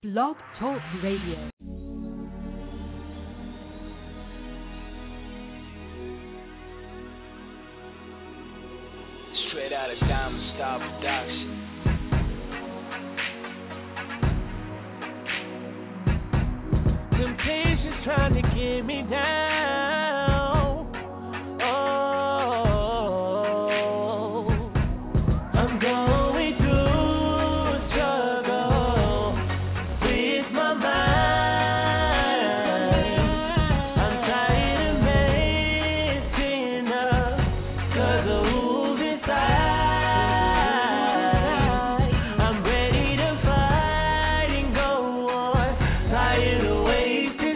Blog Talk Radio. Straight out of Diamond Star Production. Temptation's trying to get me down. Oh, I'm going through a struggle with my mind. I'm tired of messing up 'cause of who's inside. I'm ready to fight and go on. Tired of wasting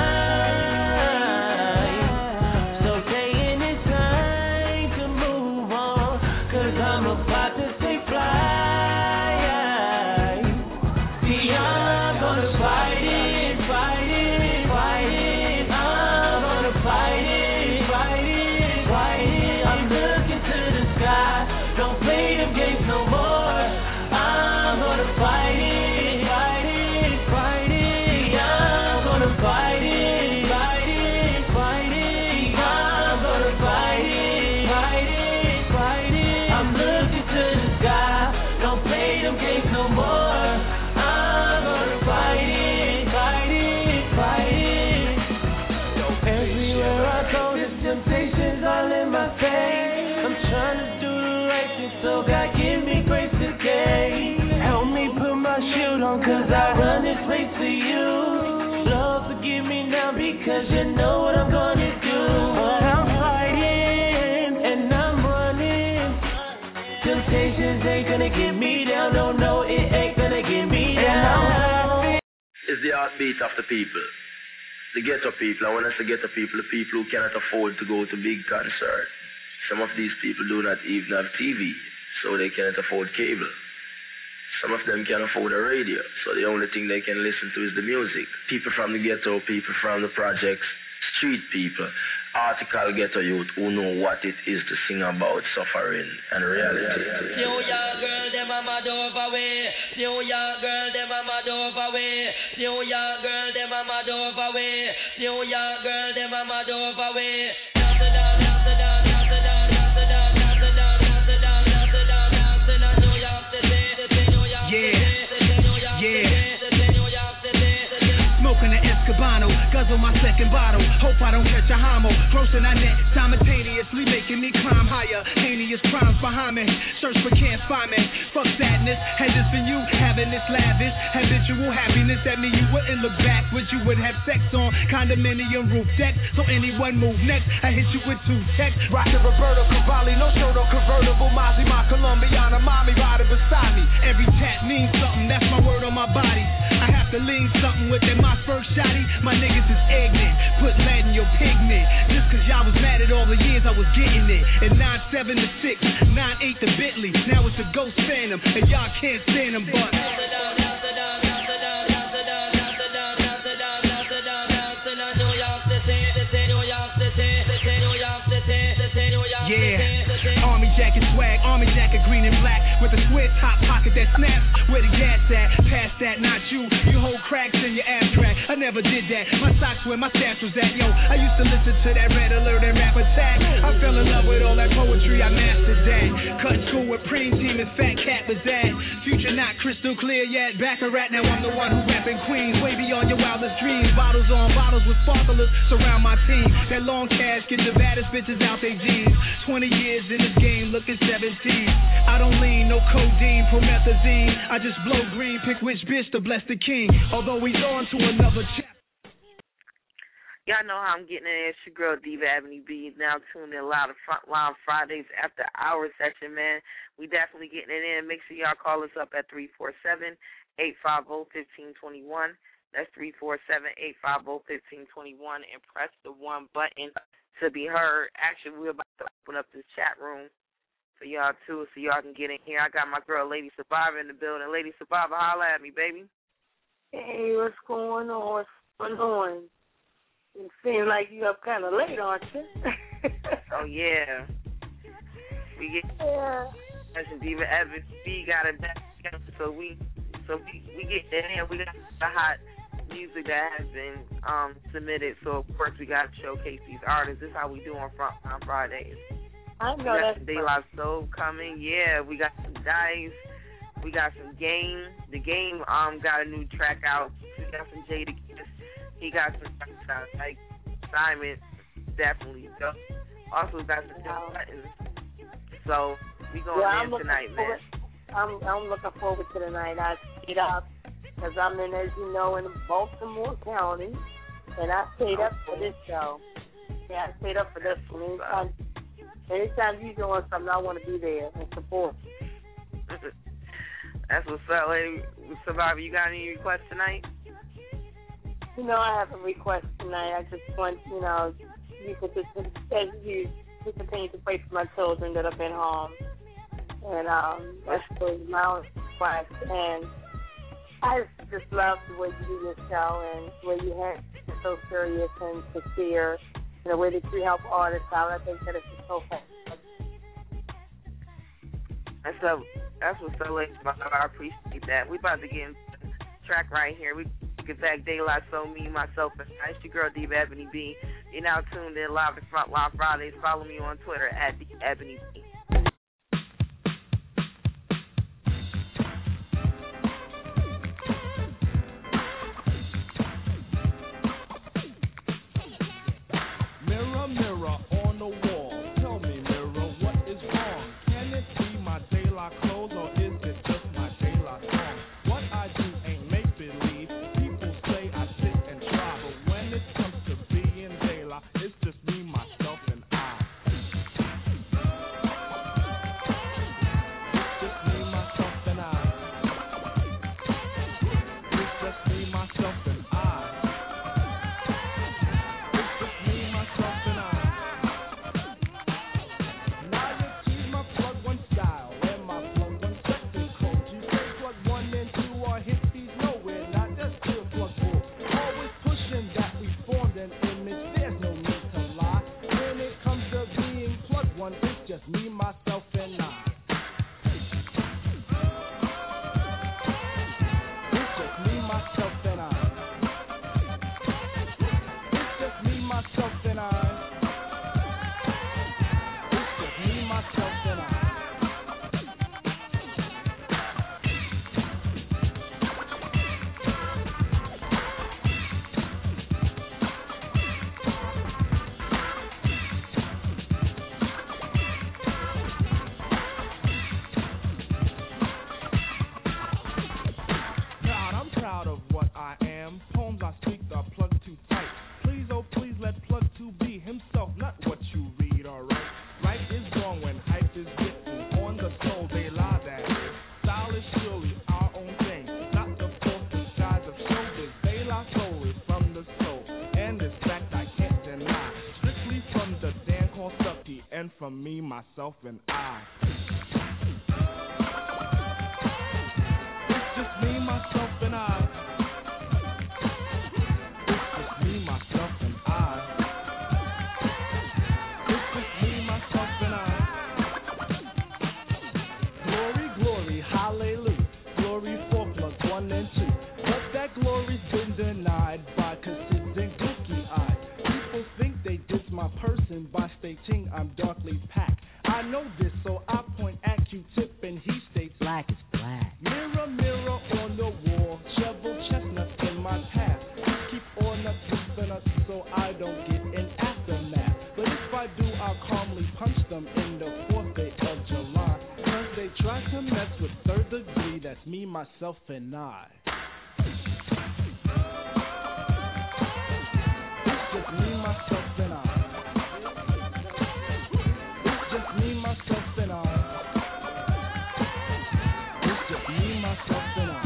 time. So taking this time to move on, 'cause I'm about to take flight. See, I'm gonna fight it, fight it, fight it. I'm gonna fight it, fight it, fight it. I'm looking to the sky, don't play them games no more. I'm gonna fight it, fight it, fight it. I'm gonna fight it, fight it, fight it. I'm gonna fight it, fight it, fight it. I'm looking to the sky, don't play them games no more. I'm gonna fight it, fight it, fight it. Everywhere I go, the temptations all in my face. I'm trying to do the right thing, so God give me grace today. Help me put my shield on, 'cause I run this race for you. Lord, forgive me now, because you know what I'm gonna do. But I'm fighting and I'm running. Temptations ain't gonna get me down. No, no, it ain't gonna get me down. It's the heartbeat of the people, the ghetto people. And when I say ghetto people, the people who cannot afford to go to big concerts. Some of these people do not even have TV, so they cannot afford cable. Some of them can't afford a radio, so the only thing they can listen to is the music. People from the ghetto, people from the projects, street people, article ghetto youth who know what it is to sing about suffering and reality. New York girl, them a mad over way. New York girl, them a mad over way. New York girl, them a mad over way. New York girl, them a mad over way. Smoking an Escobano, guzzle my second bottle. Hope I don't catch a homo. Grossing I net simultaneously, making me climb higher. Heinous crimes behind me. Search but can't find me. Fuck sadness. Had this been you having this lavish habitual happiness, that mean you wouldn't look backwards. You would have sex on condominium roof decks. So anyone move next, I hit you with two texts. Rockin' Roberto Cavalli, no shirt or convertible. Mozzie, my Colombiana, mommy riding beside me. Every tap means something. That's my word on my body. I have to lean something with it. My first shotty, my niggas is ignorant. Put lead in your pigment. Just 'cause y'all was mad at all the years I was getting it. And 9-7 to 6, 9-8 to Bentley. Now it's a Ghost Phantom, and y'all can't stand them, but yeah, army jacket swag, army jacket green and black with a Swiss hot pocket that snaps. Where the gas at? Pass that, not you. You hold cracks in your ass crack. I never did that. My socks where my stash was at. Yo, I used to listen to that Red Alert and Rap Attack. I fell in love with all that poetry. I mastered that. Cut school with Preem Team and Fat Cat was that. Future not crystal clear yet. Back a rat, now I'm the one who rapping Queens. Way beyond your wildest dreams. Bottles on bottles with sparklers surround my team. That long cash get the baddest bitches out they jeans. 20 years in this game, looking 17. I don't lean, no codeine, promethazine. I just blow green, pick which bitch to bless the king. Although he's on to another chapter. Y'all know how I'm getting in. It's your girl, Diva Avenue B. Now tuned in live Frontline Fridays after hours session, man. We definitely getting it in. Make sure y'all call us up at 347-850-1521. That's 347-850-1521, and press the 1 button to be heard. Actually, we're about to open up this chat room for y'all, too, so y'all can get in here. I got my girl, Lady Survivor, in the building. Lady Survivor, holla at me, baby. Hey, what's going on? What's going on? It seems like you up kind of late, aren't you? Oh, yeah. We get Yeah. Diva Evans. We got it back, so we So we get in. We got the hot music that has been submitted. So of course we got to showcase these artists. This is how we do on Fridays. I know that's De La Soul coming. Yeah, we got some Dice. We got some Game. The Game got a new track out. We got some Jadakiss. He got some like Simon. Definitely. Also got some Buttons. So we going in tonight, man. I'm looking forward to the night. I stayed up because I'm in, as you know, in Baltimore County, and I stayed up for this show. Yeah, I stayed up for this one. Anytime you're doing something, I want to be there and support. That's what's up, lady. Survivor, you got any requests tonight? You know, I have a request tonight. I just want, you could just, as you continue to pray for my children that have been harmed. And that's my own request. And I just love the way you do your show and the way you have it so serious and sincere, and the way that you help artists out. I think that it's just so fantastic. That's what's so late. I appreciate that. We about to get into the track right here. We get back De La Soul, me, myself, and it's your girl, Diva Ebony B. You're now tuned in live at Frontline Fridays. Follow me on Twitter at Ebony B. Mirror, mirror on the wall, tell me, mirror, what is wrong? Can it be my De La clothes, or is it just my De La song? What I do ain't make-believe. People say I sit and try, but when it comes to being De La, it's just me, myself, and I. It's just me, myself, and I. It's just me, myself, and I. Just me, myself, and I. It's just me, myself, and I. It's just me, myself, and I. It's just me, myself, and I. From me, myself, and I. It's just me, myself, and I. It's just me, myself, and I. It's just me, myself, and I. Glory, glory, hallelujah. Glory for plus 1 and 2. But that glory's been denied by considered gooky-eyed. People think they diss my person by stating I'm darkly packed. I know this, so I point at Q-Tip and he states black is black. Mirror, mirror on the wall, shovel chestnut in my path. Keep on up tipping us so I don't get an aftermath. But if I do, I'll calmly punch them in the 4th day of July. Cause they try to mess with 3rd degree, that's me, myself, and I. It's just me, myself, and I. Me, myself, and I. It's just me, myself, and I.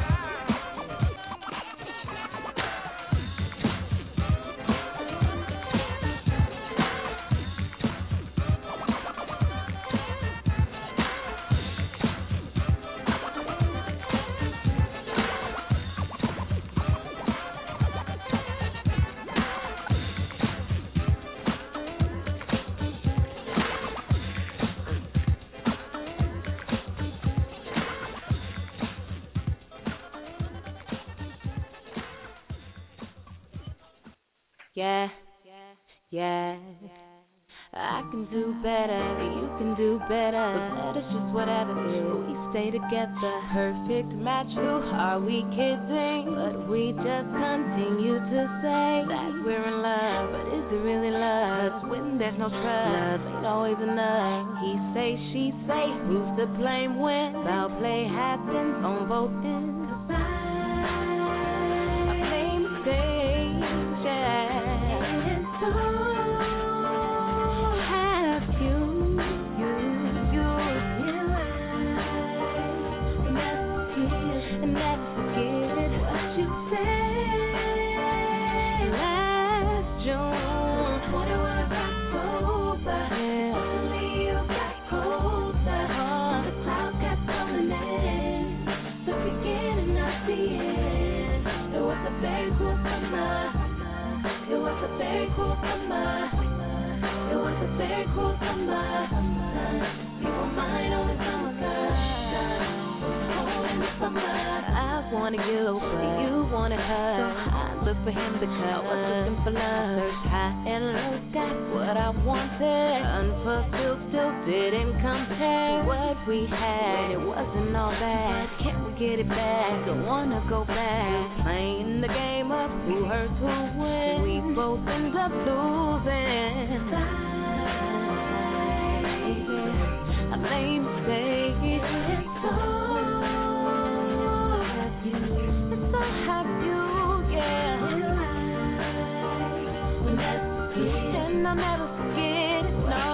Yeah, yeah. I can do better, you can do better. But it's just whatever till we stay together. Perfect match, who are we kidding? But we just continue to say that we're in love. But is it really love? 'Cause when there's no trust, love ain't always enough. He say, she say, who's to blame when foul play happens on both ends? 'Cause I made mistakes, yeah. It's so very cool summer. It was a very cool summer. You were mine on the summer, cold in the summer. I wanted you, but you wanted her. So I looked for him because I was looking for love. Searched high and low, got what I wanted. Unfulfilled still didn't compare to what we had. It wasn't all bad. Can't we get it back? Don't wanna go back. Playing the game of who hurts, who wins. We both end up losing. I made mistakes. It's so have you, yeah. And I'll never forget it, no.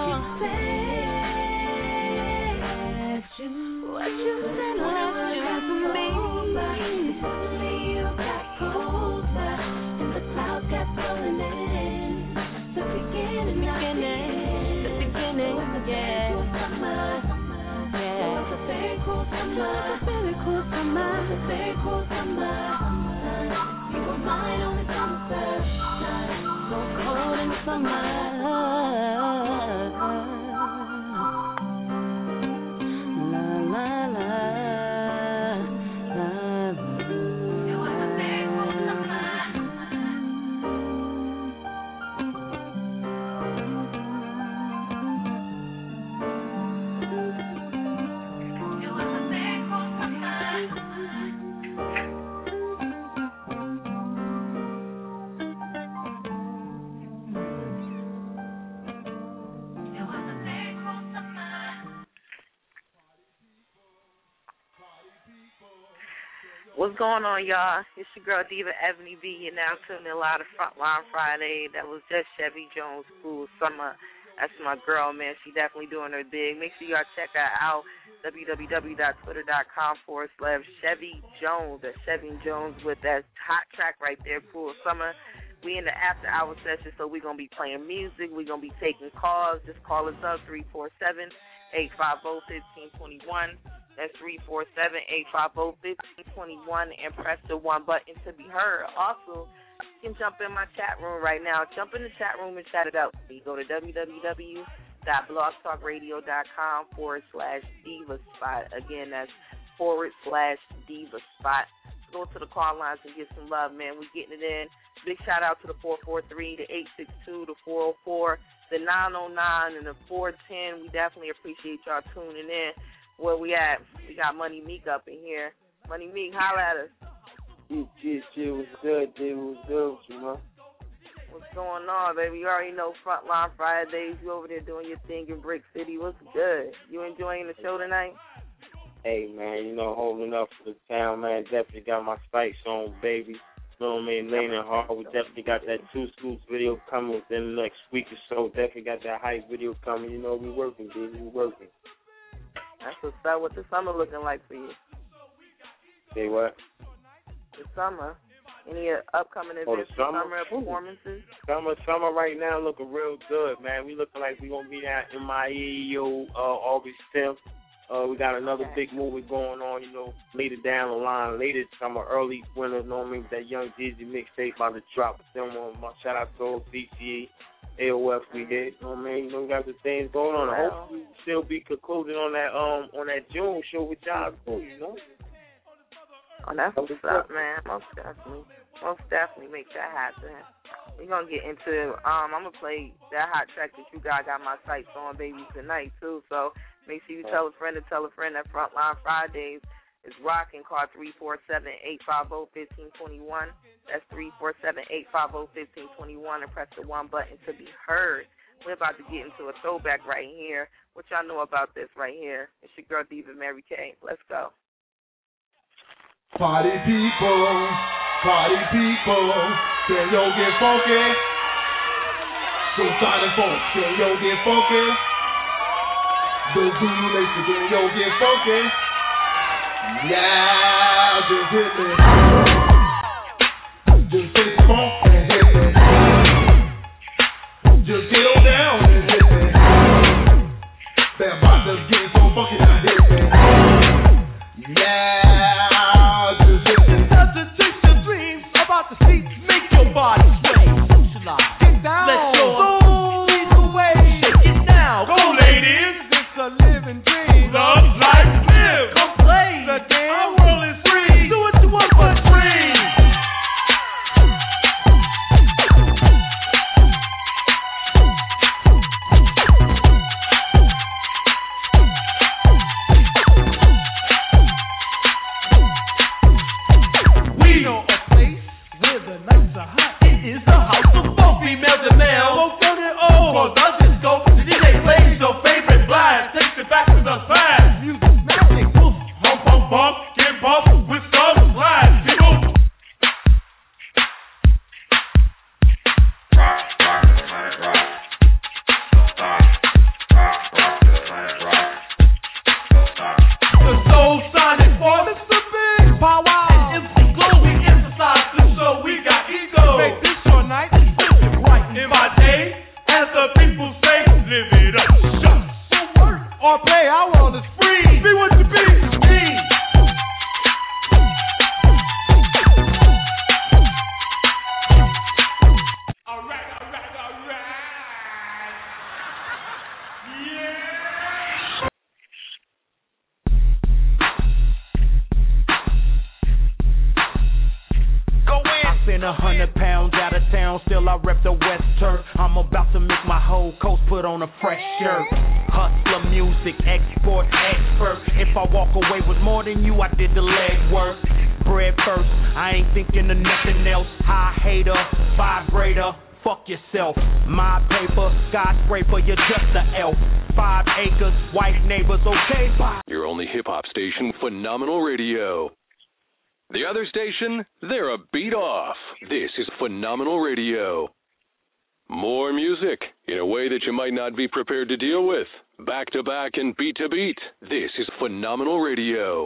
What you said last year to me. You got colder, and the clouds kept rolling in. The beginning, yeah. It was a very cool summer. Very cool summer. A very cool summer. You were mine on the summer. So cold in summer. What's going on, y'all? It's your girl, Diva Ebony B. You're now tuning in live to Frontline Friday. That was just Chevy Jones, Cool Summer. That's my girl, man. She definitely doing her big. Make sure y'all check her out, www.twitter.com/Chevy Jones. That's Chevy Jones with that hot track right there, Cool Summer. We in the after-hour session, so we're going to be playing music. We're going to be taking calls. Just call us up, 347-850-1521. That's 347-850-1521, and press the 1 button to be heard. Also, you can jump in my chat room right now. Jump in the chat room and chat it out. You go to www.blogtalkradio.com/divaspot. Again, that's /divaspot. Go to the call lines and get some love, man. We're getting it in. Big shout out to the 443, the 862, the 404, the 909, and the 410. We definitely appreciate y'all tuning in. Where we at? We got Money Meek up in here. Money Meek, holla at us. Shit, what's good, dude? What's good with you, man? What's going on, baby? You already know Frontline Fridays. You over there doing your thing in Brick City. What's good? You enjoying the show tonight? Hey, man, you know, holding up for the town, man. Definitely got my spikes on, baby. You know what I mean? Leaning hard. We definitely got that Two Scoops video coming within the next week or so. Definitely got that hype video coming. You know, we working, baby. We working. That's what's up. What's the summer looking like for you? Say what? The summer. Any upcoming events, summer performances? Summer right now looking real good, man. We looking like we going to be at MIE August 10th. We got another big movie going on, you know, later down the line, later summer, early winter, you know what I mean, with that Young Jeezy mixtape about to drop. My shout out to old DCE. AOF we hit, you know what I mean? You know, we got the things going on. I hope we still be concluding on that June show with y'all too, you know? Oh, that's what's up, man. Most definitely make that happen. we're going to get into, I'm going to play that hot track that you got my sights on, baby, tonight, too. So make sure you tell a friend that Frontline Fridays is rocking. Call 347-850-1521. That's 347-850-1521 and press the 1 button to be heard. We're about to get into a throwback right here. What y'all know about this right here? It's your girl Diva Mary Kay. Let's go. Party people, can yo get funky? So Sonic folk, can yo get funky? The Zulu Nation, can yo get funky? Yeah, just hit me. Just hit the funk and hit me. Just get on down and hit me. They're about to get so funky now, hit me. Yeah, just hit me. Doesn't chase your dreams about the seats, make your body sway. Socialize. Get down. Let your soul lead the way. Shake it down. Go, ladies. It's a living dream. Love, life, live. Come play the game. Our world is free. Do what you want but dream. Prepared to deal with. Back to back and beat to beat. This is Phenomenal Radio.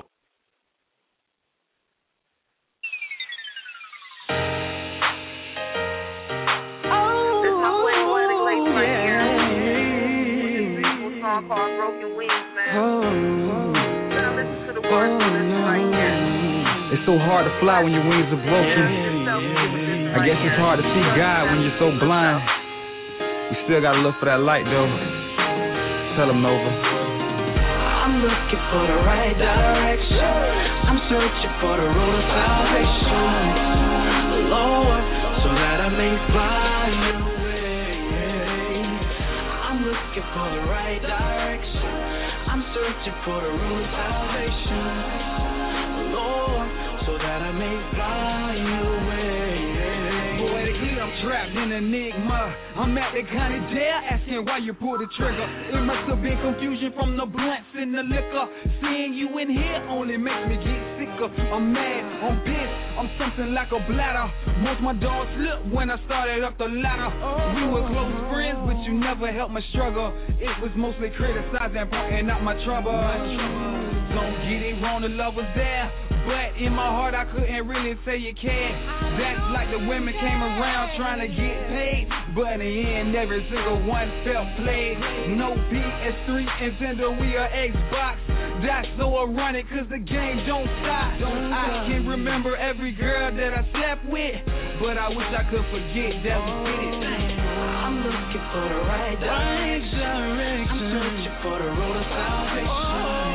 This is my boy Atlantic Lakes right here. This is a beautiful song called Broken Wings, man. Now listen to the words of this right here. It's so hard to fly when your wings are broken. I guess it's hard to see God when you're so blind. We still gotta look for that light, though. Tell them, Nova. I'm looking for the right direction. I'm searching for the road of salvation, Lord, so that I may find your way. I'm looking for the right direction. I'm searching for the road of salvation, Lord, so that I may find your way. Poetically, I'm trapped in enigma. I'm at the county jail asking why you pulled the trigger. It must have been confusion from the blunts and the liquor. Seeing you in here only makes me get sicker. I'm mad, I'm pissed, I'm something like a bladder. Most my dogs slipped when I started up the ladder. We were close friends, but you never helped my struggle. It was mostly criticizing, pointing out my trouble. Don't get it wrong, the love was there, but in my heart I couldn't really say you cared. That's like the women came around trying to get paid, but in the end every single one felt played. No PS3, Nintendo, Wii or Xbox. That's so ironic cause the game don't stop. I can remember every girl that I slept with, but I wish I could forget that we did it. I'm looking for the right direction. I'm searching for the road of salvation,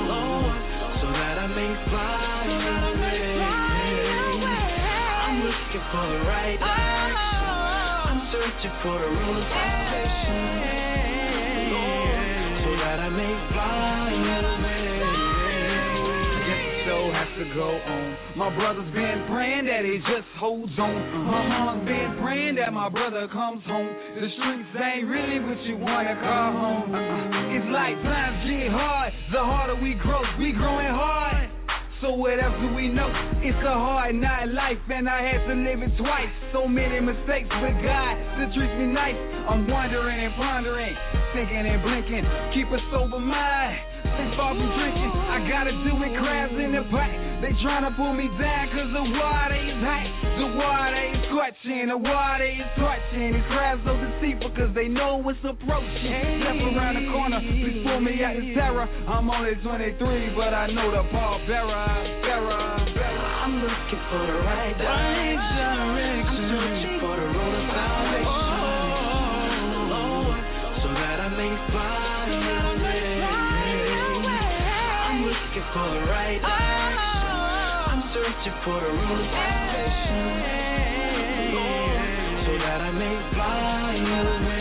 Lord, so that I may find your way. I'm looking looking for the right direction. I'm searching for the road of salvation, so that I may fly away. Has to go on. My brother's been praying that he just holds on. My mom's been praying that my brother comes home. The streets ain't really what you wanna call home. It's like times get hard. The harder we grow, we growing hard. So what else do we know? It's a hard night life, and I had to live it twice. So many mistakes, but God still treats me nice. I'm wondering and pondering, thinking and blinking. Keep a sober mind. Stay far from drinking. I gotta do it, crabs in the back. They tryna pull me down cause the water is hot. The water is scorching, the water is torching. These crabs so deceitful cause they know what's approaching. Step around the corner, please pull me out the terror. I'm only 23, but I know the ball bearer. I'm looking for the right direction. I'm searching for the road of salvation, so that I may fly away. For the right direction, I'm searching for the road of salvation, so that I may fly away.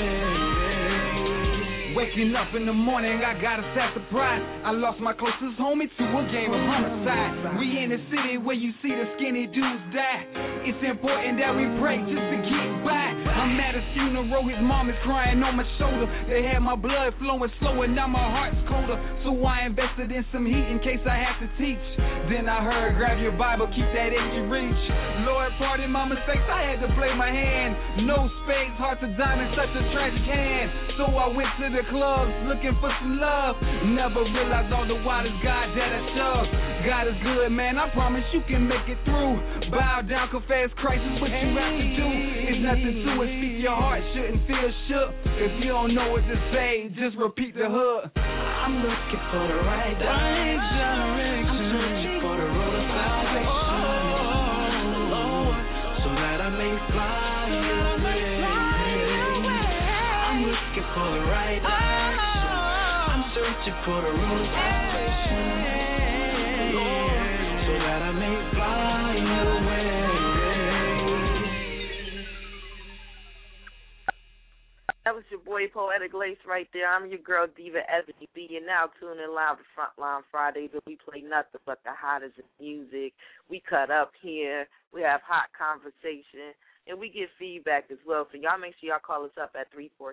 Waking up in the morning, I got a sad surprise. I lost my closest homie to a game of homicide. We in the city where you see the skinny dudes die. It's important that we pray just to get by. I'm at a funeral, his mom is crying on my shoulder. They had my blood flowing slower, now my heart's colder. So I invested in some heat in case I have to teach. Then I heard, grab your Bible, keep that in your reach. Lord, pardon my mistakes, I had to play my hand. No spades, hard to dime in such a tragic hand. So I went to the clubs looking for some love. Never realized all the while it's God that I shove. God is good, man, I promise you can make it through. Bow down, confess Christ is what you have to do. It's nothing to it, speak your heart, shouldn't feel shook. If you don't know what to say, just repeat the hook. I'm looking for the right direction. I'm searching for the road of salvation, so that I may fly away. I'm looking for the right direction. I'm searching for the road of salvation, so that I may fly away. That was your boy Poetic Lace right there. I'm your girl Diva Ebony B. You're now tuning in live to Frontline Fridays, where we play nothing but the hottest music. We cut up here. We have hot conversation, and we get feedback as well. So y'all make sure y'all call us up at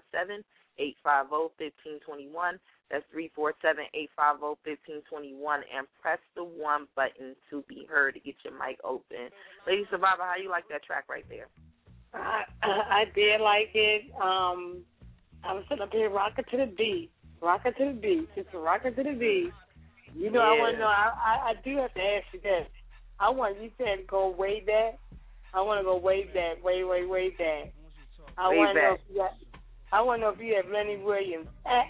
347-850-1521. That's 347-850-1521, and press the 1 button to be heard to get your mic open. Lady Survivor, how you like that track right there? I did like it. I was sitting up here rocking to the beat. Just rocking to the beat. You know, yeah. I want to know, I do have to ask you that. You said go way back. I want to go way back, way back. I want to know if you have Lenny Williams.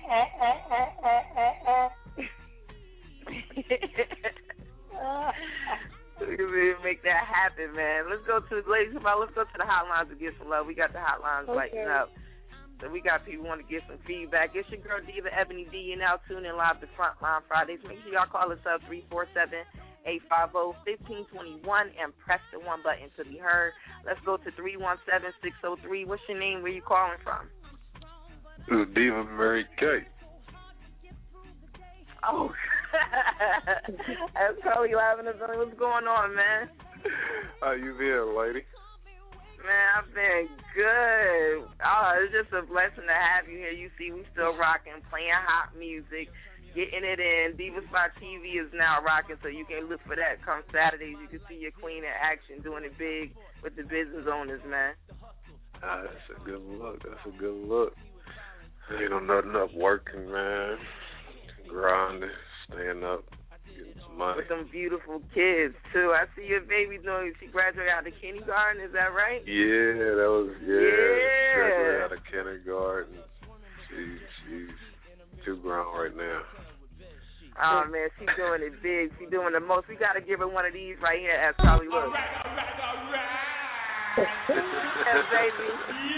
Make that happen, man. Let's go to the ladies. Let's go to the hotlines to get some love. We got the hotlines lighting up. So we got people want to get some feedback. It's your girl Diva Ebony D. You're now tuning in live to Frontline Fridays. Make sure y'all call us up 347-850-1521 and press the 1 button to be heard. Let's go to 317-603. What's your name? Where you calling from? This is Diva Mary Kay. Oh, that's Chloe laughing at me. What's going on, man? How you been, lady? Man, I've been good. Oh, it's just a blessing to have you here. You see, we still rocking, playing hot music, getting it in. Diva Spot TV is now rocking, so you can look for that come Saturdays. You can see your queen in action, doing it big with the business owners, man. That's a good look. Ain't no nothing up working, man. Grinding, staying up, getting some money. With them beautiful kids, too. I see your baby doing, she graduated out of kindergarten, is that right? Yeah, that was, graduated out of kindergarten. She's too grown right now. Oh, man, she's doing it big. She's doing the most. We got to give her one of these right here as Charlie looks. Yes, baby.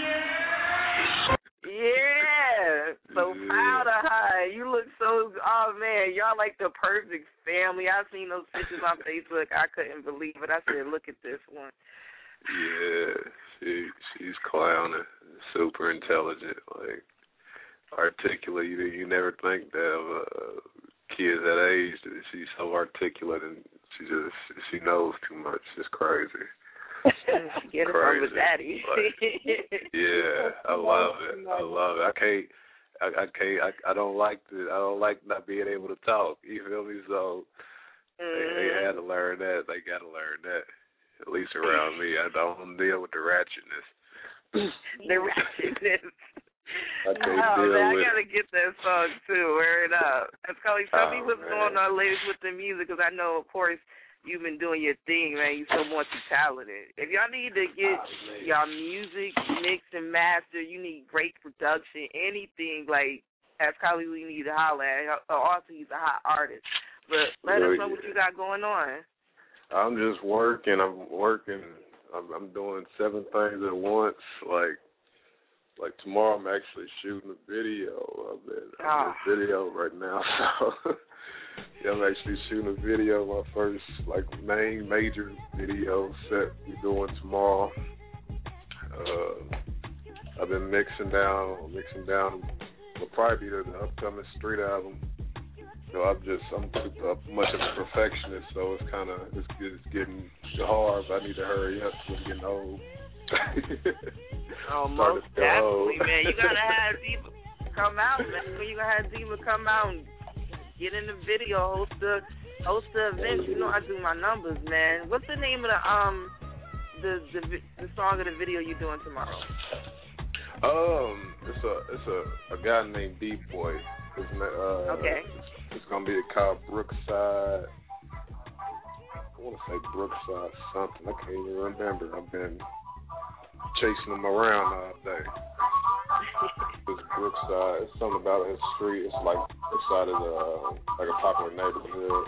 Yeah, so proud of her. You look so, oh man, y'all like the perfect family. I seen those pictures on Facebook. I couldn't believe it. I said, look at this one. Yeah, she's clowning. Super intelligent, like articulate. You never think that of kids that age. She's so articulate and she knows too much. It's crazy. Get it from her daddy. Like, yeah, I love it. I love it. I don't like not being able to talk. You feel me? So they had to learn that. They got to learn that. At least around me, I don't deal with the ratchetness. The ratchetness. I can't deal man, with I gotta get that song too. Wear it up. Scully, tell me what's going on, ladies, with the music, because I know, of course, you've been doing your thing, man. You're so multi-talented. If y'all need to get y'all music mixed and mastered, you need great production, anything, like, as Scully, we need to holler at. Also, he's a hot artist. But let us know what you got going on. I'm just working. I'm doing 7 things at once. Like tomorrow, I'm actually shooting a video. I'm in video right now. So yeah, I'm actually shooting a video. My first main major video set we're doing tomorrow. I've been mixing down. Will probably be the upcoming street album. So I'm too much of a perfectionist, so it's getting hard. But I need to hurry up because I'm getting old. Oh, most definitely, man. You gotta have Diva come out, man. You gotta have Diva come out and get in the video, host the event. You know I do my numbers, man. What's the name of the song of the video you're doing tomorrow? It's a guy named D-Boy. Okay. It's gonna be called Brookside. I want to say Brookside something. I can't even remember. I've been chasing him around all day. It's Brookside. It's something about his street. It's like Brookside is like a popular neighborhood.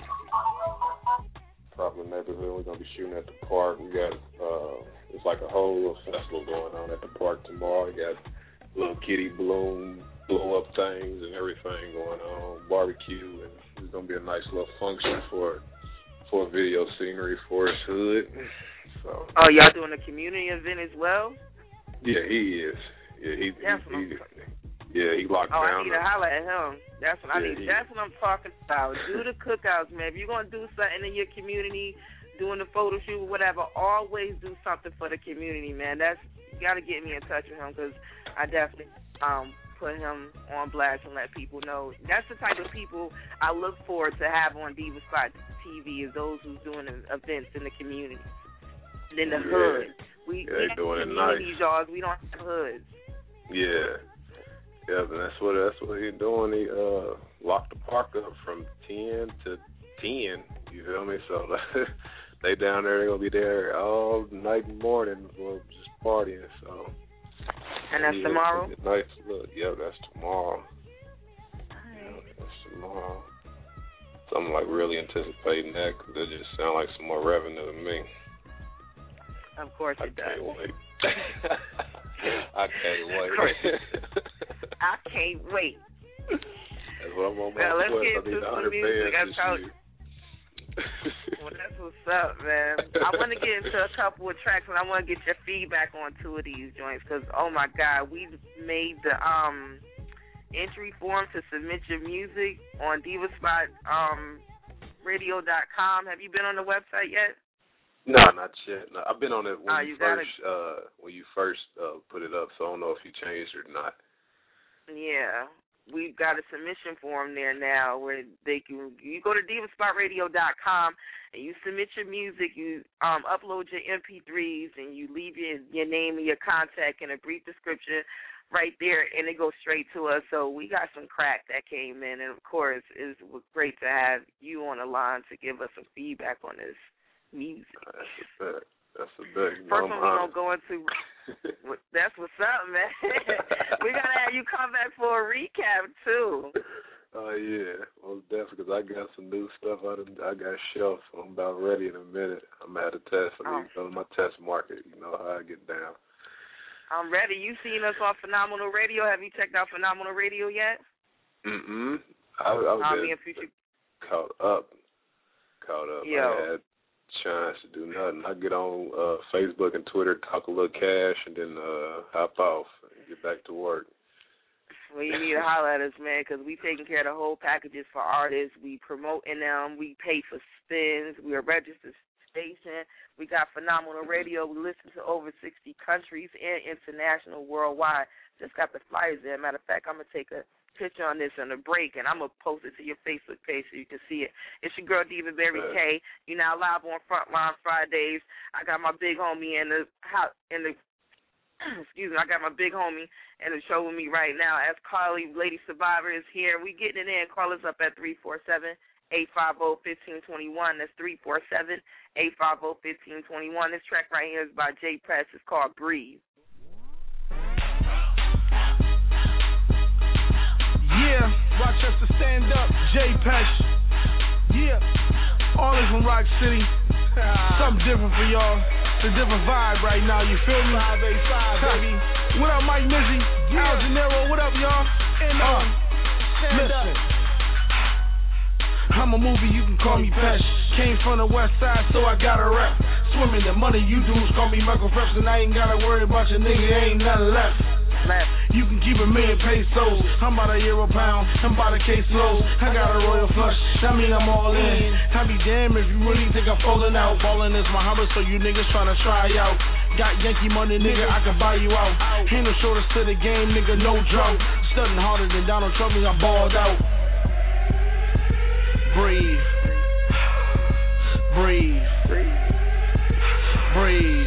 We're gonna be shooting at the park. We got it's like a whole little festival going on at the park tomorrow. We got little kitty blow up things and everything going on, barbecue, and it's gonna be a nice little function for video scenery for his hood. So. Oh, y'all doing a community event as well? Yeah, he is. Yeah, he locked down. I need to holler at him. That's what I need. That's what I'm talking about. Do the cookouts, man. If you're gonna do something in your community, doing the photo shoot or whatever, always do something for the community, man. You gotta get me in touch with him because I definitely put him on blast and let people know. That's the type of people I look forward to have on Diva Spot TV, is those who's doing events in the community. And in the hood. We have communities, y'all. We don't have hoods. Yeah. Yeah, but that's what he's doing. He locked the park up from 10 to 10. You feel me? So they down there. They're gonna be there all night and morning, just partying. So. And that's tomorrow? Nice look. Yeah, that's tomorrow. That's tomorrow. So I'm really anticipating that because it just sounds like some more revenue to me. Of course it does. I can't wait. I can't wait. I can't wait. That's what I'm on my let's get into some music. Well, that's what's up, man. I want to get into a couple of tracks, and I want to get your feedback on 2 of these joints because, oh, my God, we made the entry form to submit your music on DivaSpotRadio.com. Have you been on the website yet? No, not yet. No, I've been on it when you first put it up, so I don't know if you changed it or not. Yeah. We've got a submission form there now where you go to DivaSpotRadio.com and you submit your music, you upload your MP3s, and you leave your name and your contact and a brief description right there, and it goes straight to us. So we got some crack that came in, and, of course, it was great to have you on the line to give us some feedback on this music. That's a big. First one we're going to go into, that's what's up, man. We're going to have you come back for a recap, too. Oh, yeah. Well, definitely, because I got some new stuff I got shelved, so I'm about ready in a minute. I'm at a test. I need to go to my test market. You know how I get down. I'm ready. You seen us on Phenomenal Radio. Have you checked out Phenomenal Radio yet? I was caught up. Yo. I had chance to do nothing. I get on Facebook and Twitter, talk a little cash, and then hop off and get back to work. Well, you need to holler at us, man, because we taking care of the whole packages for artists. We promoting them. We pay for spins. We are registered station. We got phenomenal radio. We listen to over 60 countries and international worldwide. Just got the flyers there. Matter of fact, I'm going to take a picture on this on the break, and I'm going to post it to your Facebook page so you can see it. It's your girl, Diva Berry K. You're now live on Frontline Fridays. I got my big homie in the excuse me, I got my big homie in the show with me right now. As Carly, Lady Survivor, is here. We getting it in. Call us up at 347-850-1521. That's 347-850-1521. This track right here is by Jay Press. It's called Breathe. Yeah, Rochester stand up, Jay Pesh. Yeah, all is from Rock City. Something different for y'all. It's a different vibe right now, you feel me? 585, baby. What up, Mike Mizzy? Al Gennaro, what up, y'all? And listen. I'm a movie, you can call me Pesh. Came from the west side, so I got a rep. Swimming the money, you dudes call me Michael Phelps, and I ain't gotta worry about your nigga, ain't nothing left. You can keep $1 million pesos. I'm about €1 a pound. I'm about a case low. I got a royal flush. That mean I'm all in. I be damn if you really think I'm falling out. Ballin' is my hobby, so you niggas tryna try out. Got Yankee money, nigga, I can buy you out. Ain't no shortest to the game, nigga, no drought. Studying harder than Donald Trump, I'm balled out. Breathe. Breathe. Breathe.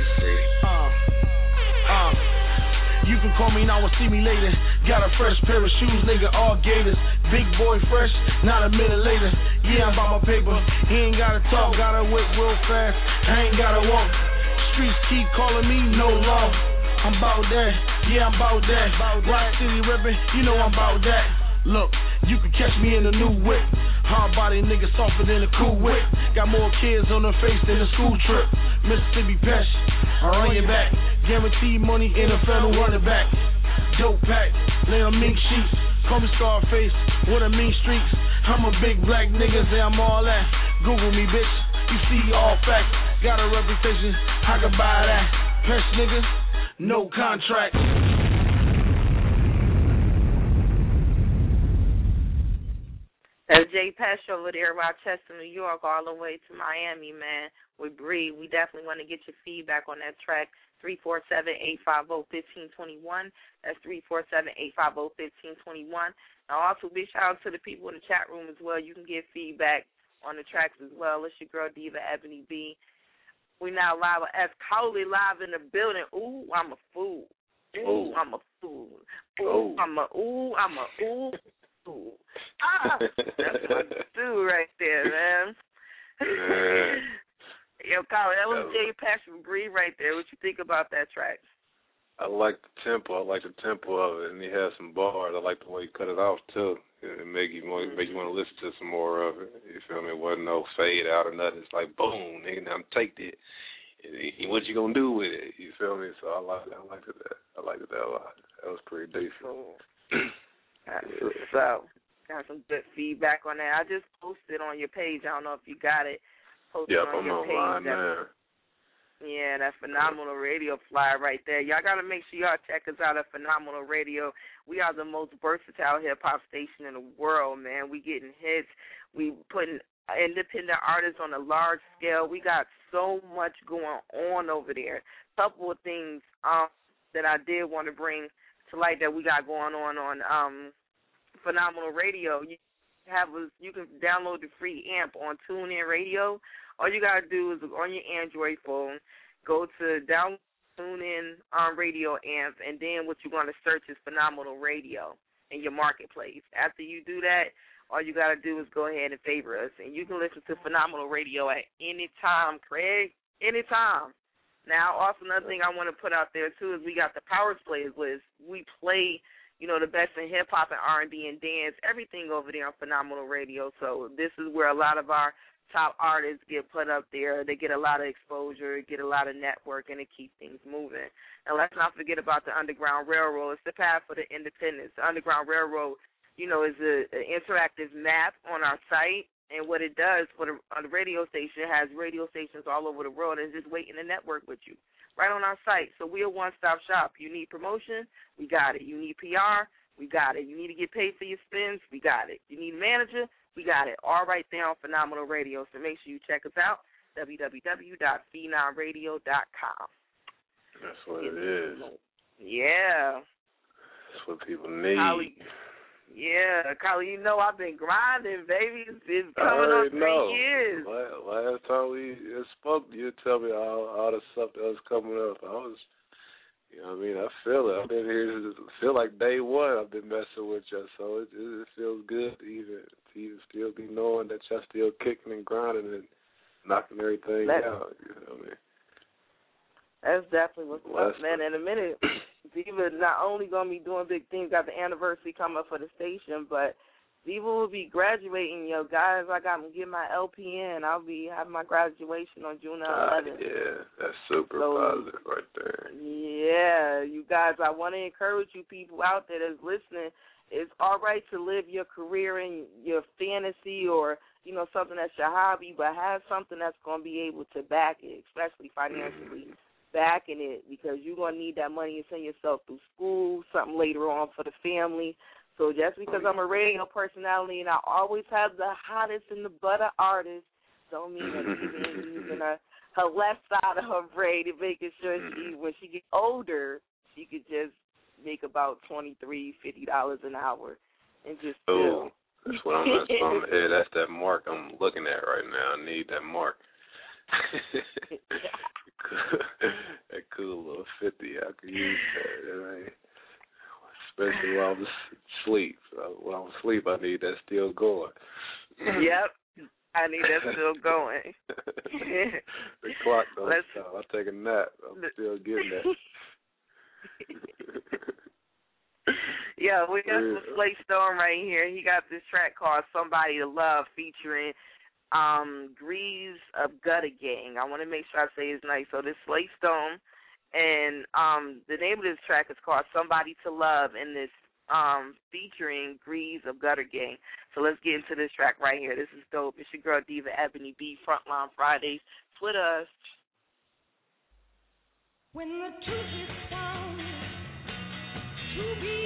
You can call me now and see me later. Got a fresh pair of shoes, nigga, all gators. Big boy fresh, not a minute later. Yeah, I'm about my paper. He ain't gotta talk, gotta whip real fast. I ain't gotta walk. Streets keep calling me, no love. I'm about that, yeah, I'm about that. Rock City rippin', you know I'm about that. Look, you can catch me in a new whip. Hard body nigga softer than a cool whip. Got more kids on the face than a school trip. Mississippi Pesh, I run your back. Guaranteed money in a federal running back. Dope pack, lay on mink sheets. Call me Scarface, with a mean streaks. I'm a big black nigga, say I'm all that. Google me, bitch, you see all facts. Got a reputation, I can buy that. Pesh nigga, no contract. That's Jay Pesh over there, Rochester, New York, all the way to Miami, man. We breathe. We definitely want to get your feedback on that track. 347-850-1521. That's 347-850-1521. Now, also, big shout out to the people in the chat room as well. You can get feedback on the tracks as well. It's your girl, Diva Ebony B. We now live as Cowley live in the building. Ooh, I'm a fool. Ooh, I'm a fool. Ooh, I'm a ooh. That's my dude right there, man. Yo, Colin, that was Jay Passion Breathe right there. What you think about that track? I like the tempo. I like the tempo of it, and he has some bars. I like the way he cut it off too. It make you want to listen to some more of it. You feel me? It wasn't no fade out or nothing. It's like boom, nigga. Now take it. What you gonna do with it? You feel me? So I liked that. I liked it that a lot. That was pretty decent. So, got some good feedback on that. I just posted on your page. I don't know if you got it. Posted on your page. Online now. Yeah, that Phenomenal Radio flyer right there. Y'all got to make sure y'all check us out at Phenomenal Radio. We are the most versatile hip-hop station in the world, man. We getting hits. We putting independent artists on a large scale. We got so much going on over there. A couple of things that I did want to bring to light that we got going on Phenomenal Radio. You can download the free amp on TuneIn Radio. All you got to do is on your Android phone, go to download TuneIn Radio amp, and then what you're going to search is Phenomenal Radio in your marketplace. After you do that, all you got to do is go ahead and favor us, and you can listen to Phenomenal Radio at any time, Craig, anytime. Now, also another thing I want to put out there, too, is we got the Powers playlist. We play, the best in hip-hop and R&B and dance, everything over there on Phenomenal Radio. So this is where a lot of our top artists get put up there. They get a lot of exposure, get a lot of network, and it keeps things moving. And let's not forget about the Underground Railroad. It's the path for the independents. The Underground Railroad, is an interactive map on our site. And what it does for the radio station, it has radio stations all over the world and just waiting to network with you right on our site. So we're a one-stop shop. You need promotion, we got it. You need PR, we got it. You need to get paid for your spins, we got it. You need a manager, we got it. All right there on Phenomenal Radio. So make sure you check us out, www.phenomradio.com. That's what it is. Yeah. That's what people need. Collie, you know I've been grinding, baby. It's coming on 3 years. Last time we spoke, you tell me all the stuff that was coming up. I was, you know what I mean? I feel it. I've been here, feel like day one I've been messing with you, so it feels good to even still be knowing that y'all still kicking and grinding and knocking everything out. You know what I mean? That's definitely what's up, man. In a minute, Diva not only going to be doing big things, got the anniversary coming up for the station, but Diva will be graduating. Yo, guys, I got to get my LPN. I'll be having my graduation on June 11th. Yeah, that's super positive right there. Yeah, you guys, I want to encourage you people out there that's listening. It's all right to live your career and your fantasy or, you know, something that's your hobby, but have something that's going to be able to back it, especially financially. Backing it, because you're going to need that money to send yourself through school, something later on for the family. So just because I'm a radio personality and I always have the hottest and the butter artist, don't mean that she's using her left side of her braid and making sure when she gets older, she could just make about $23-50 an hour and just chill. That's what that's that mark I'm looking at right now. I need that mark. That cool little 50, I could use that. Especially while I'm asleep. When I'm asleep, I need that still going. Yep, I need that still going. The clock don't stop. I take a nap. I'm still getting that. Yeah, we got some Slay Stone right here. He got this track called Somebody to Love featuring Greaves of Gutter Gang. I want to make sure I say his name. So this Slay Stone, and the name of this track is called Somebody to Love, and this featuring Greaves of Gutter Gang. So let's get into this track right here. This is dope. It's your girl Diva Ebony B, Frontline Fridays. Twitter us. When the truth is found to be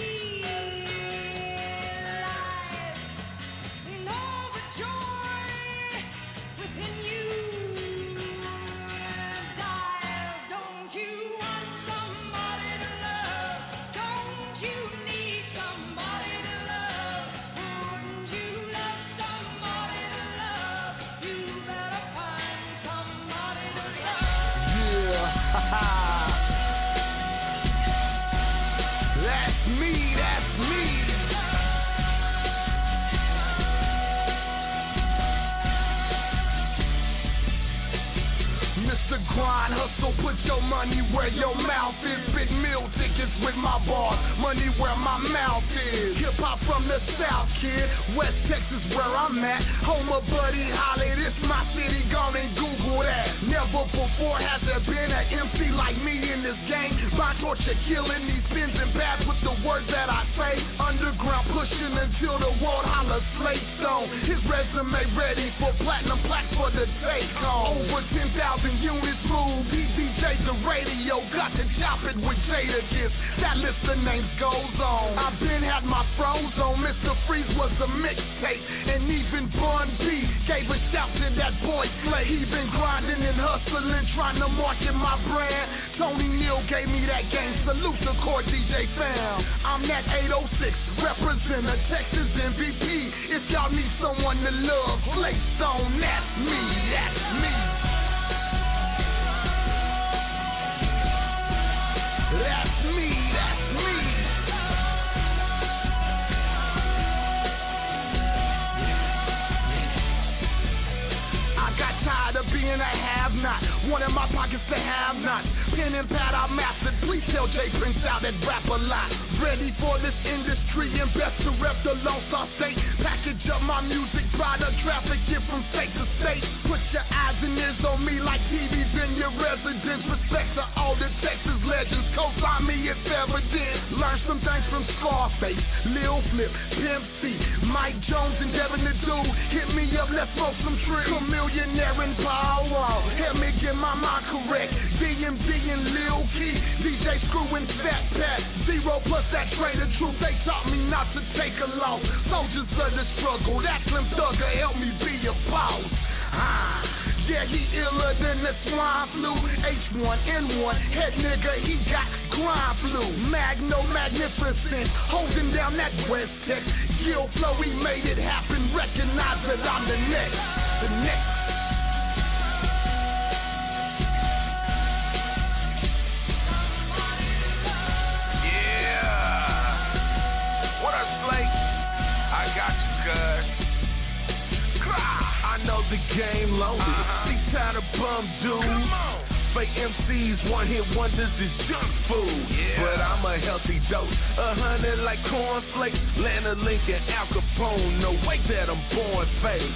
grind, hustle, put your money where your mouth is. Spit meal tickets with my bars, money where my mouth is. Hip-hop from the South, kid, West Texas where I'm at. Home of Buddy Holly, this my city, gone and Google that. Never before has there been an MC like me in this game. My torture killing these sins and bad with the words that I say. Underground pushing until the world holler Slay Stone. His resume ready for platinum plaques for the take home. Over 10,000 units. Smooth, DJs the radio, got to chop it with Jada Kiss. That list of names goes on. I've been had my froze on. Mr. Freeze was a mixtape, and even Bun B gave a shout to that boy Slay. He been grinding and hustling, trying to market my brand. Tony Neal gave me that game. Salute the core DJ fam. I'm that 806, represent a Texas MVP. If y'all need someone to love, Slay Stone, that's me, that's me. That's me, that's me. I got tired of being a have-not, wanted my pockets to have not. Pen and pad I mastered, please tell Jay Prince out that rap a lot. Ready for this industry and best to rep the Lone Star State. Package up my music, product, traffic it from state to state. Put your eyes and ears on me like TVs in your residence. Respect to all the Texas legends, co-sign me if ever did. Learn some things from Scarface, Lil Flip, Pimp C, Mike Jones and Devin the Dude. Hit me up, let's smoke some trees. Chameleonaire and Bow Wow, help me get my mind correct. DMD and Lil Key, DJ Screw and Fat Pat. Zero plus that train of truth, they taught me not to take a loss. Soldiers of the struggle, that Slim Thugger help me be a boss. Yeah, he iller than the swine flu. H1N1, head nigga, he got grind flu. Magno magnificent, holding down that West Tech. Gil flow, he made it happen. Recognize that I'm the next. The next. Yeah. What up, Slate? I got you, cuz. I know the game loaded. These kind of bum dudes. Fake MCs, one-hit wonders is junk food. But I'm a healthy dose. 100 like cornflakes. Lana Lincoln, Al Capone. No way that I'm born fake.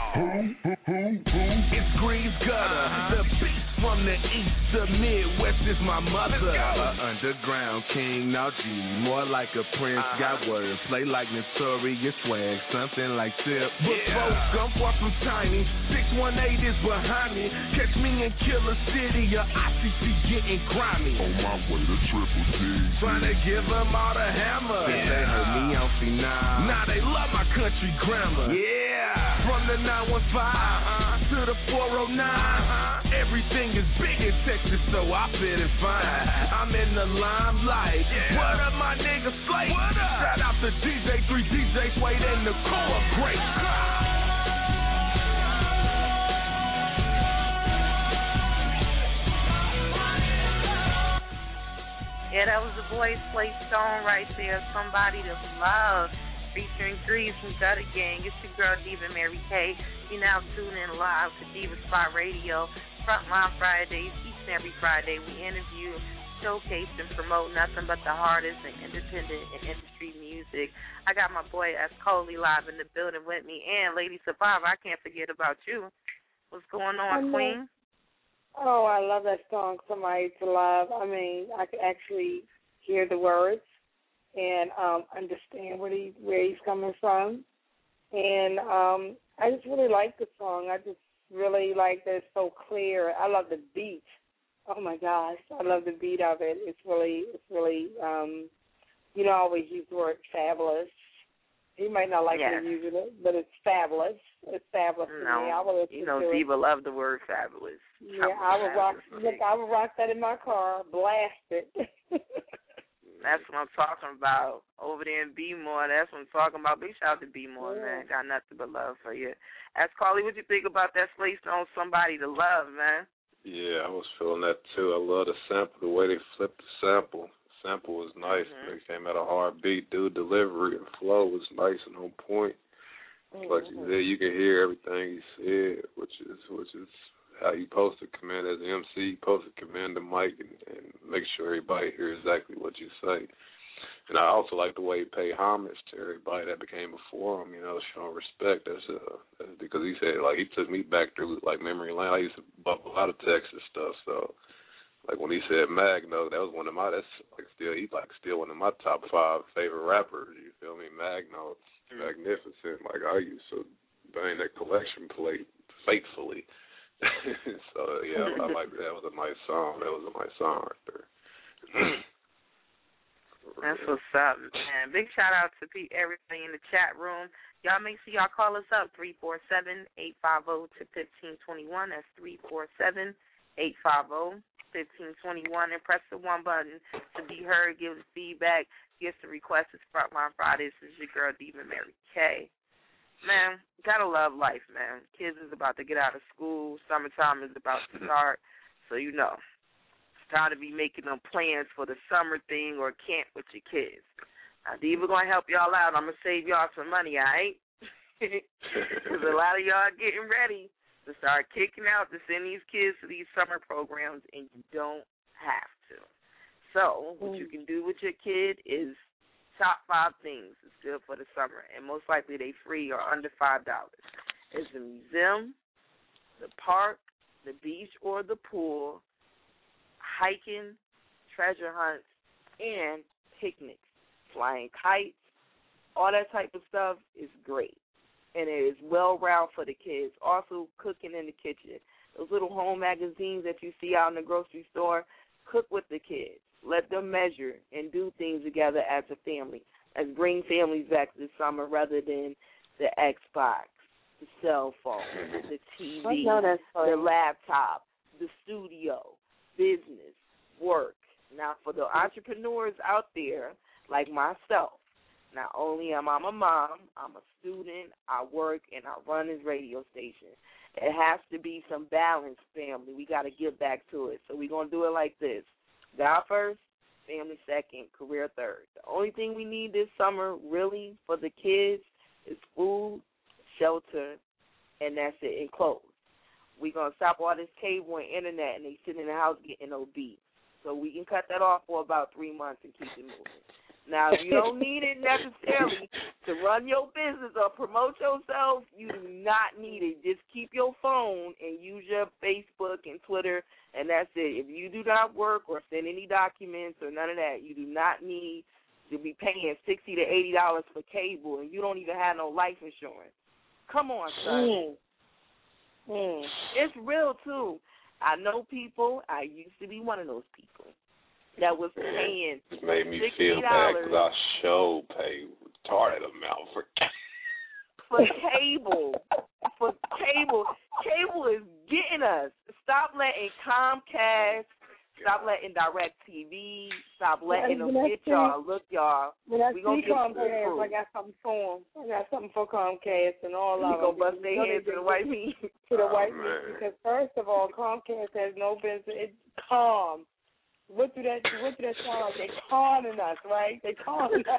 It's Grease Gutter. The beast from the east. The Midwest is my mother. Underground king, now G. More like a prince. Got words. Play like Notorious Swag. Something like Tip. But folks, I'm far from tiny. 618 is behind me. Catch me in Killer City. Your ICC getting grimy. On my way to Triple D. Trying to give them all the hammer. If they heard me on Phenom. Now they love my country grammar. Yeah. From the 915 to the 409. Everything is big in Texas, so I fit it fine. I'm in the limelight. What up, my nigga Slate? Shout out to DJ 3, DJ Suede, and the core great. Yeah, that was the boy Slate Stone right there. Somebody to love. Featuring Grease from Gutter Gang. It's your girl Diva Mary K. You now tune in live to Diva Spot Radio. Frontline Fridays. Each and every Friday we interview, showcase, and promote nothing but the hardest and independent and industry music. I got my boy S. Coley live in the building with me, and Lady Survivor. I can't forget about you. What's going on, Queen? Oh, I love that song, Somebody to Love. I mean, I could actually hear the words and understand where he's coming from. And I just really like the song. I just really like that it's so clear. I love the beat. Oh, my gosh. I love the beat of it. It's really you know, I always use the word fabulous. He might not like me using it, but it's fabulous. It's fabulous to me. I will listen you know, to Diva loved the word fabulous. Yeah, I would rock. Look, I would rock that in my car, blast it. That's what I'm talking about. Over there in B-More, that's what I'm talking about. Big shout out to B-More, man. Got nothing but love for you. Ask Carly, what you think about that Slate Stone, Somebody to Love, man? Yeah, I was feeling that too. I love the sample, the way they flipped the sample. Sample was nice. They came at a hard beat. Dude, delivery and flow was nice and on point. Like you said, you can hear everything he said, which is how you supposed to command as an MC. You supposed to command the mic and make sure everybody hears exactly what you say. And I also like the way he paid homage to everybody that became before him. You know, showing respect. That's because he said, like, he took me back through like memory lane. I used to bump a lot of Texas stuff, so. Like when he said Magno, that was one of my. That's like still one of my top 5 favorite rappers. You feel me? Magno, magnificent. Like I used to bang that collection plate faithfully. So yeah, I like that. That was a nice song. That was a nice song right there. That's what's up, man. Big shout out to everybody in the chat room. Y'all make sure y'all call us up 347-850-1521. That's 347-850-1521, and press the 1 button to be heard, give us feedback, give the request. It's Frontline Fridays. This is your girl, Diva Mary K. Man, gotta love life, man. Kids is about to get out of school. Summertime is about to start. So, you know, it's time to be making them plans for the summer thing or camp with your kids. Now, Diva going to help y'all out. I'm going to save y'all some money, all right? Because a lot of y'all are getting ready to start kicking out to send these kids to these summer programs, and you don't have to. So what you can do with your kid is top 5 things that's good for the summer, and most likely they free or under $5. It's the museum, the park, the beach or the pool, hiking, treasure hunts, and picnics. Flying kites, all that type of stuff is great. and it is well-rounded for the kids. Also, cooking in the kitchen. Those little home magazines that you see out in the grocery store, cook with the kids. Let them measure and do things together as a family. Let's bring families back this summer rather than the Xbox, the cell phone, the TV, the laptop, the studio, business, work. Now, for the entrepreneurs out there like myself, not only am I a mom, I'm a student, I work, and I run this radio station. It has to be some balance, family. We got to get back to it. So we're going to do it like this. God first, family second, career third. The only thing we need this summer really for the kids is food, shelter, and that's it, and clothes. We're going to stop all this cable and internet, and they sit in the house getting obese. So we can cut that off for about 3 months and keep it moving. Now, if you don't need it necessarily to run your business or promote yourself, you do not need it. Just keep your phone and use your Facebook and Twitter, and that's it. If you do not work or send any documents or none of that, you do not need to be paying $60 to $80 for cable, and you don't even have no life insurance. Come on, son. It's real, too. I know people. I used to be one of those people that was paying $60. It made me feel bad because I sure pay retarded amount for cable. For cable. Cable is getting us. Stop letting Comcast, stop letting DirecTV, stop letting them get y'all. Look, y'all. When I see Comcast, I got something for them. I got something for Comcast and all of them. You gonna bust their heads to the white meat. To the white meat. Because first of all, Comcast has no business. It's calm. What do that sound like? They conning us, right? They conning us.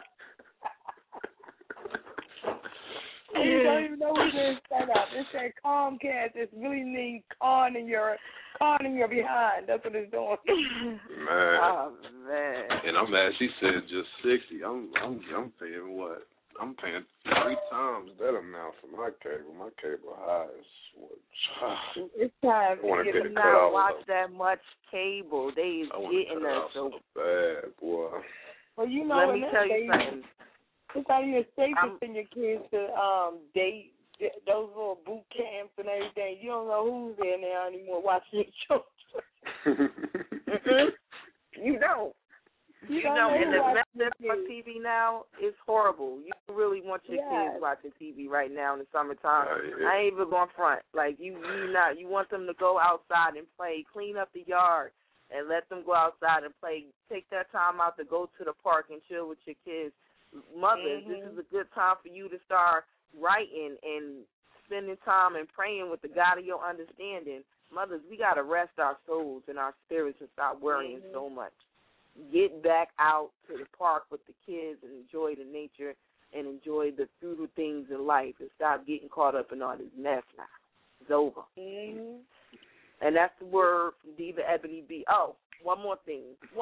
You don't even know what it is set up. It said Comcast. It really means conning your behind. That's what it's doing. Man. Oh man. And I'm mad. She said just 60. I'm paying what? I'm paying 3 times that amount for my cable. My cable high is what? It's time to get them not watch that much cable. They is getting us so bad, boy. Well, you know, let me tell you something. It's not even safe to send your kids to date those little boot camps and everything. You don't know who's there now anymore watching your children. You don't. You know, and the message on TV now is horrible. You really want your kids watching TV right now in the summertime. I ain't even going front. Like, you want them to go outside and play, clean up the yard, and let them go outside and play. Take that time out to go to the park and chill with your kids. Mothers, this is a good time for you to start writing and spending time and praying with the God of your understanding. Mothers, we got to rest our souls and our spirits and stop worrying so much. Get back out to the park with the kids and enjoy the nature and enjoy the little things in life and stop getting caught up in all this mess now. It's over. And that's the word from Diva Ebony B. Oh, one more thing.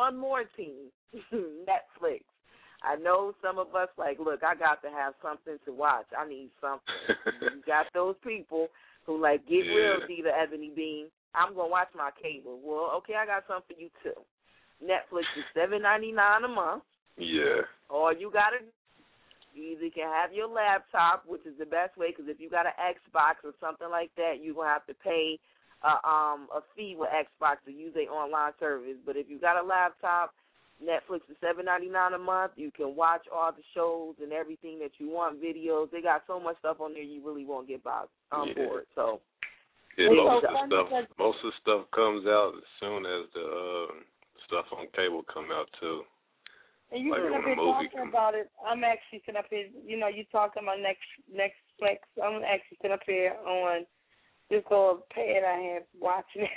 Netflix. I know some of us like, look, I got to have something to watch. I need something. You got those people who like, get real, Diva Ebony Bean. I'm going to watch my cable. Well, okay, I got something for you, too. Netflix is $7.99 a month. Yeah. Or you either can have your laptop, which is the best way, because if you got an Xbox or something like that, you're going to have to pay a fee with Xbox to use their online service. But if you got a laptop, Netflix is $7.99 a month. You can watch all the shows and everything that you want, videos. They got so much stuff on there you really won't get bored. So most of the stuff comes out as soon as the stuff on cable come out too. And you should have been talking about it. I'm actually sitting up here. You know, you talking about Netflix. I'm actually sitting up here on this little pad I have watching it.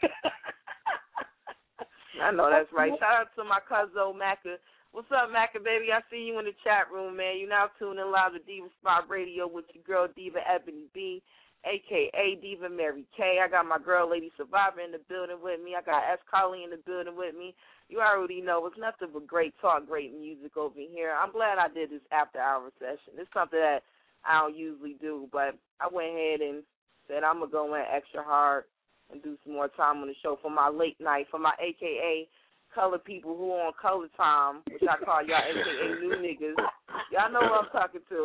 I know that's right. Shout out to my cousin Macca. What's up, Macca, baby? I see you in the chat room, man. You now tuning live to Diva Spot Radio with your girl Diva Ebony B, a.k.a. Diva Mary K. I got my girl Lady Survivor in the building with me. I got S. Carly in the building with me. You already know it's nothing but great talk, great music over here. I'm glad I did this after-hour session. It's something that I don't usually do, but I went ahead and said I'm going to go in extra hard and do some more time on the show for my late night, for my a.k.a. colored people who on color time, which I call y'all a.k.a. new niggas. Y'all know who I'm talking to.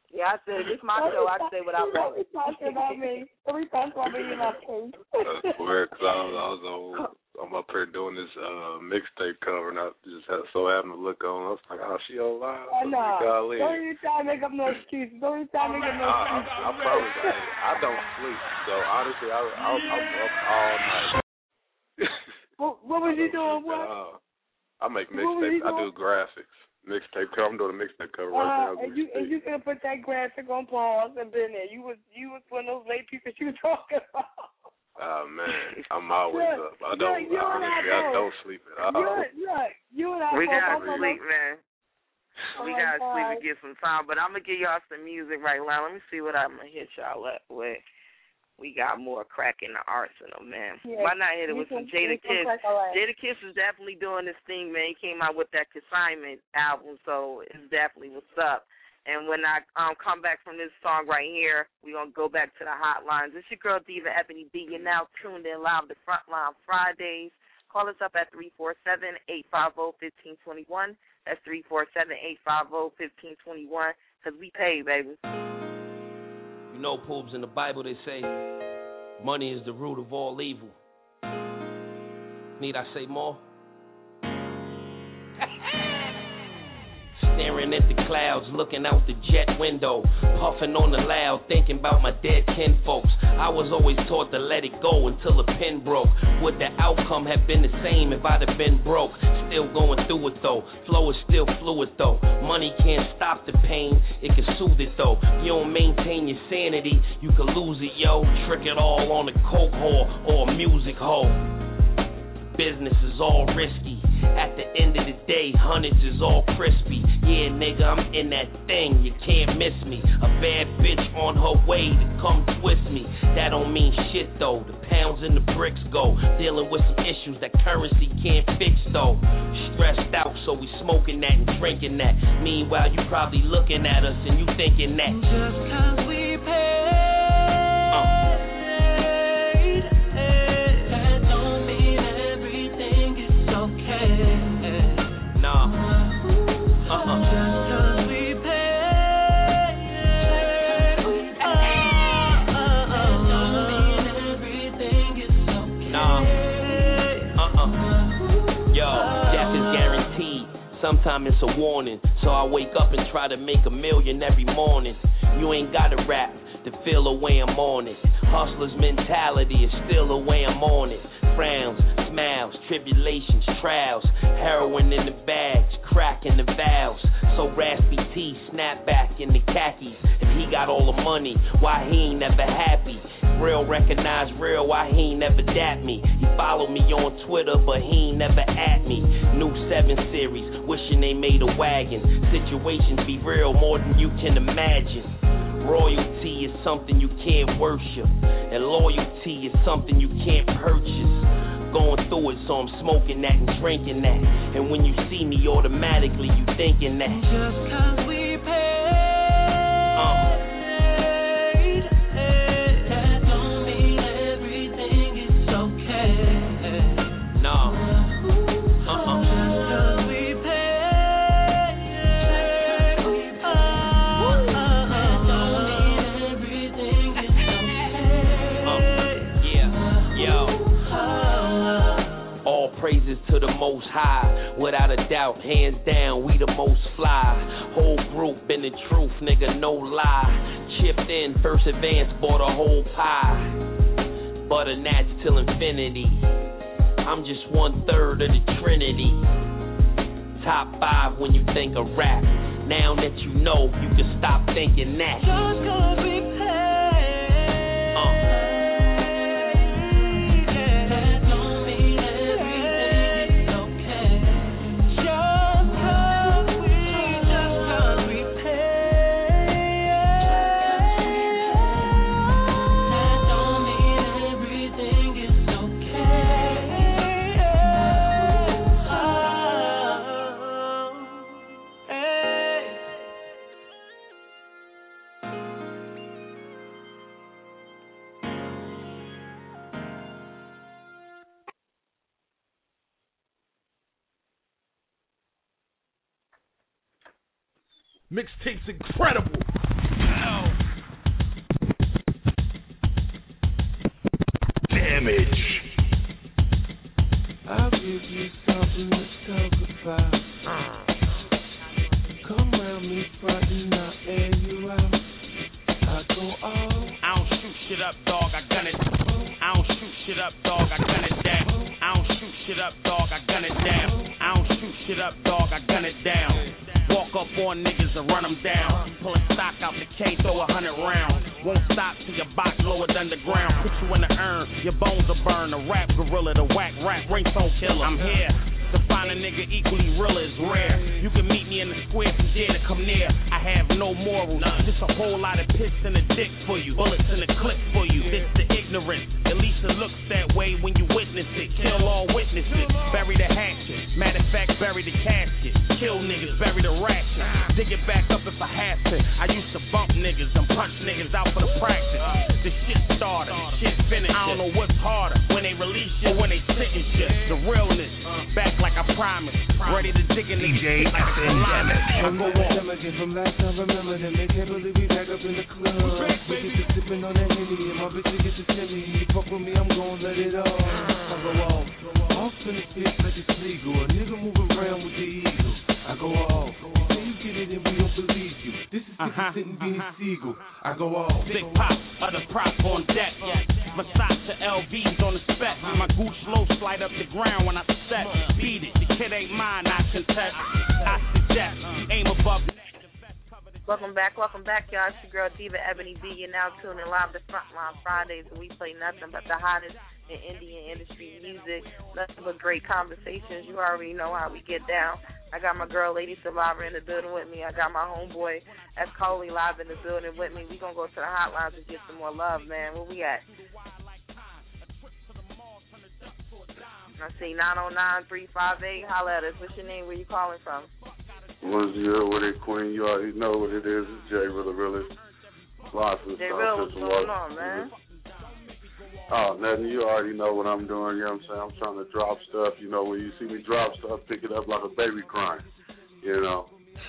Yeah, I said, it's my show. I say what I want. Don't be talking about me. Don't be talking about me in my face. I swear, because I'm up here doing this mixtape cover, and I just so happened to look on. I was like, oh, she on live? I know. Don't even try to make up no excuses. I promise, I don't sleep. So, honestly, I'm up all night. What was you doing? What? I make mixtapes. I do graphics. Mixtape cover. I'm doing a mixtape cover right now. And you could put that graphic on pause and been there. You was one of those late people you were talking about. Oh man, I'm always up. I don't sleep at all. We gotta sleep, man. We gotta sleep and get some time. But I'm gonna give y'all some music right now. Let me see what I'm gonna hit y'all up with. We got more crack in the arsenal, man. Yeah, why not hit it with some Jadakiss? Jadakiss is definitely doing this thing, man. He came out with that Consignment album, so it's definitely what's up. And when I come back from this song right here, we're going to go back to the hotlines. It's your girl, Diva Ebony B. You're now tuned in live to Frontline Fridays. Call us up at 347-850-1521. That's 347-850-1521, because we pay, baby. You know, Poobs, in the Bible they say money is the root of all evil. Need I say more? Staring at the clouds, looking out the jet window, puffing on the loud, thinking about my dead kinfolks. I was always taught to let it go until the pen broke. Would the outcome have been the same if I'd have been broke? Still going through it though, flow is still fluid though. Money can't stop the pain, it can soothe it though. You don't maintain your sanity, you can lose it, yo. Trick it all on a coke whore or a music hoe. Business is all risky. At the end of the day, hundreds is all crispy. Yeah, nigga, I'm in that thing, you can't miss me. A bad bitch on her way to come twist me. That don't mean shit though, the pounds and the bricks go. Dealing with some issues that currency can't fix though. Stressed out, so we smoking that and drinking that. Meanwhile, you probably looking at us and you thinking that just cause we pay. Sometimes it's a warning, so I wake up and try to make $1 million every morning. You ain't gotta rap to feel the way I'm on it. Hustler's mentality is still the way I'm on it. Frowns, smiles, tribulations, trials, heroin in the bags, crack in the valves. So Raspy T, snapback in the khakis. If he got all the money, why he ain't never happy? Real recognize real, why he ain't never dap me? He follow me on Twitter, but he ain't never at me. New 7 Series, wishing they made a wagon. Situations be real more than you can imagine. Royalty is something you can't worship, and loyalty is something you can't purchase. Going through it, so I'm smoking that and drinking that. And when you see me, automatically you thinking that just cause we pay. Praises to the most high, without a doubt, hands down, we the most fly. Whole group in the truth, nigga, no lie. Chipped in, first advance, bought a whole pie. Butter gnats till infinity. I'm just 1/3 of the Trinity. Top 5 when you think of rap. Now that you know, you can stop thinking that. Just cause we pay. Mixtape's incredible. Damage. I'll give you something to talk about. Come round me frontin', I'll air you out. I go all. I don't shoot shit up, dog, I gun it. I don't shoot shit up, dog, I gun it down. I don't shoot shit up, dog, I gun it down. I don't shoot shit up, dog, I gun it down. Walk up on niggas and run them down. Pull a stock out the K, throw 100 rounds. Won't stop till your box lowered underground. Put you in the urn, your bones will burn. The rap gorilla, the whack rap, ringtone killer. I'm here to find a nigga equally real is rare. You can meet me in the square from there to come near. I have no morals, just a whole lot of piss in the dick for you. Bullets in the clip for you. This the ignorance. At least it looks that way when you witness it. Kill all witnesses. Bury the hatchet. Matter of fact, bury the casket. Kill niggas, bury the ratchet. Dig it back up if I have to. I used to bump niggas and punch niggas out for the practice. The shit started, the shit finished. I don't know what's harder, when they release you or when they sentence you. The realness, back like I promised. Ready to dig in DJ like a lineman. I go on. From last time, remember them. They can't believe we back up in the club. We get to sipping on that Henny, and my bitch get to Timmy. You fuck with me, I'm gon' let it off. I go off. Off in the bitch like it's legal. A nigga moving around with the eagle. I go off. Say you get it and we don't believe you. This is sitting Beanie Siegel. I go off. Big pop, other prop on deck. Versace LVs on the spec. My goose low slide up the ground when I step. Beat it, the kid ain't mine, I contest. I suggest you aim above. Welcome back, y'all. It's your girl Diva Ebony B. You're now tuning live to Frontline Fridays, and we play nothing but the hottest in Indian industry music, nothing but great conversations. You already know how we get down. I got my girl Lady Survivor in the building with me. I got my homeboy S. Coley live in the building with me. We gonna go to the hotlines and get some more love, man. Where we at? I see 909-358. Holla at us. What's your name? Where you calling from? What's good with it, Queen? You already know what it is. It's Jay Real, the realest. Lots of Jay Real, what's going on, man? Oh, nothing. You already know what I'm doing. You know what I'm saying? I'm trying to drop stuff. You know, when you see me drop stuff, pick it up like a baby crying. You know?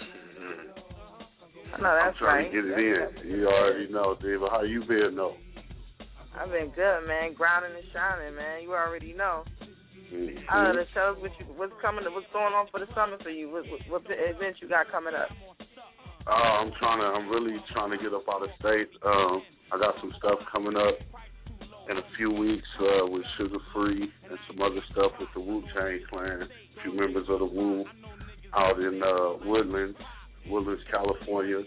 I know that's I'm trying right. to get it in. You already know, Diva. How you been, though? I've been good, man. Grinding and shining, man. You already know. Mm-hmm. Tell us what's going on for the summer for you. What events you got coming up? I'm really trying to get up out of state. I got some stuff coming up in a few weeks with Sugar Free and some other stuff with the Wu-Tang Clan. A few members of the Wu out in Woodlands, California.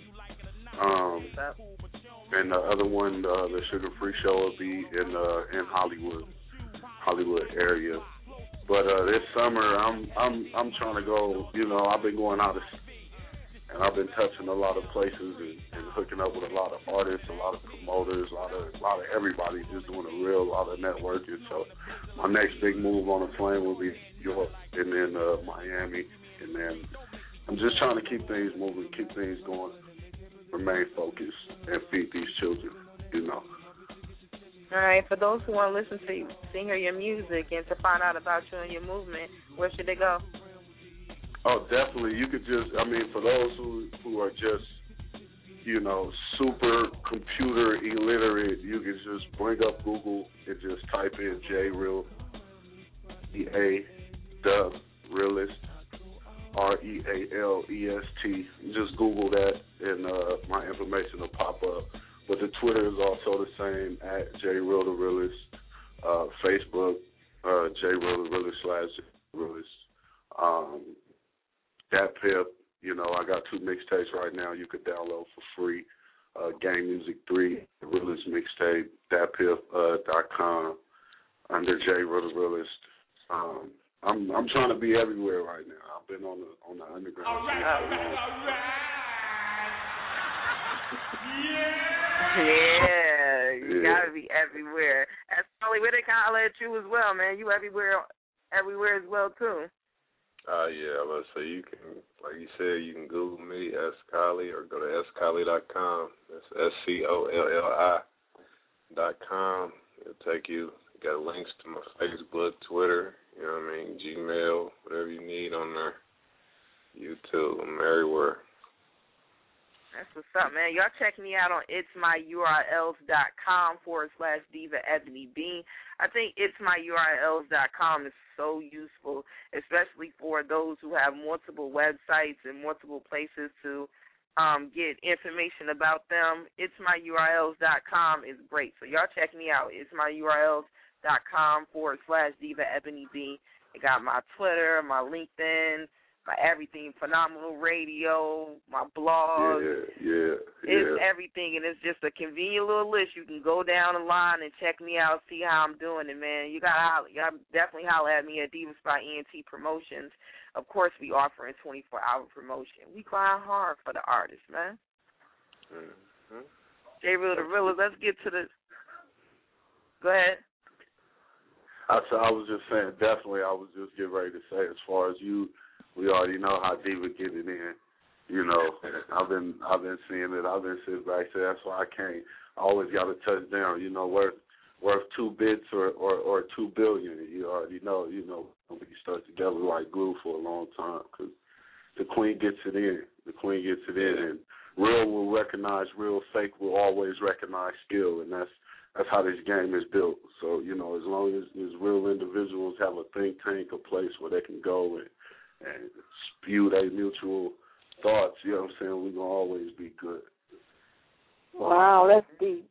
And the other one, the Sugar Free show, will be in Hollywood area. But this summer, I'm trying to go. You know, I've been going out and I've been touching a lot of places and hooking up with a lot of artists, a lot of promoters, a lot of everybody, just doing a lot of networking. So my next big move on the plane will be New York and then Miami, and then I'm just trying to keep things moving, keep things going, remain focused, and feed these children. You know. All right, for those who want to listen to you, hear your music, and to find out about you and your movement, where should they go? Oh, definitely. You could just, for those who are just, super computer illiterate, you can just bring up Google and just type in J Real, the realist, REALEST. Just Google that, and my information will pop up. But the Twitter is also the same, at J Real the Realist. Facebook, J Real the Realist / Realist. Dat Piff, I got 2 mixtapes right now you could download for free. Gang Music 3, the Realist mixtape, datpiff.com, under J Real the Realist. I'm trying to be everywhere right now. I've been on the underground. All right. Yeah, you gotta be everywhere. As Polly, where they can holler at you as well, man. You everywhere as well too. Yeah, let's say you can, like you said, you can Google me, S. Coley, or go to scoley.com. That's SCOLLI.com. It'll take you. Got links to my Facebook, Twitter, Gmail, whatever you need on there. YouTube, I'm everywhere. That's what's up, man. Y'all check me out on itsmyurls.com/Diva Ebony Bean. I think itsmyurls.com is so useful, especially for those who have multiple websites and multiple places to get information about them. Itsmyurls.com is great. So y'all check me out. itsmyurls.com/Diva Ebony Bean. I got my Twitter, my LinkedIn, my everything, Phenomenal Radio, my blog. It's everything, and it's just a convenient little list. You can go down the line and check me out, see how I'm doing it, man. You gotta definitely holler at me at Divas by ENT Promotions. Of course, we offering 24-hour promotion. We grind hard for the artists, man. J. Real the Realer, let's get to the. Go ahead. I was just saying, definitely. I was just getting ready to say, as far as you. We already know how Diva get it in. You know, I've been seeing it. I've been sitting back there. That's why I can't. I always got to touch down. You know, worth 2 bits or 2 billion. You already know. You know, we stuck together like glue for a long time because the queen gets it in. The queen gets it in, and real will recognize real. Fake will always recognize skill, and that's how this game is built. So you know, as long as real individuals have a think tank, a place where they can go and spew their mutual thoughts, you know what I'm saying, we're going to always be good. Wow, that's deep.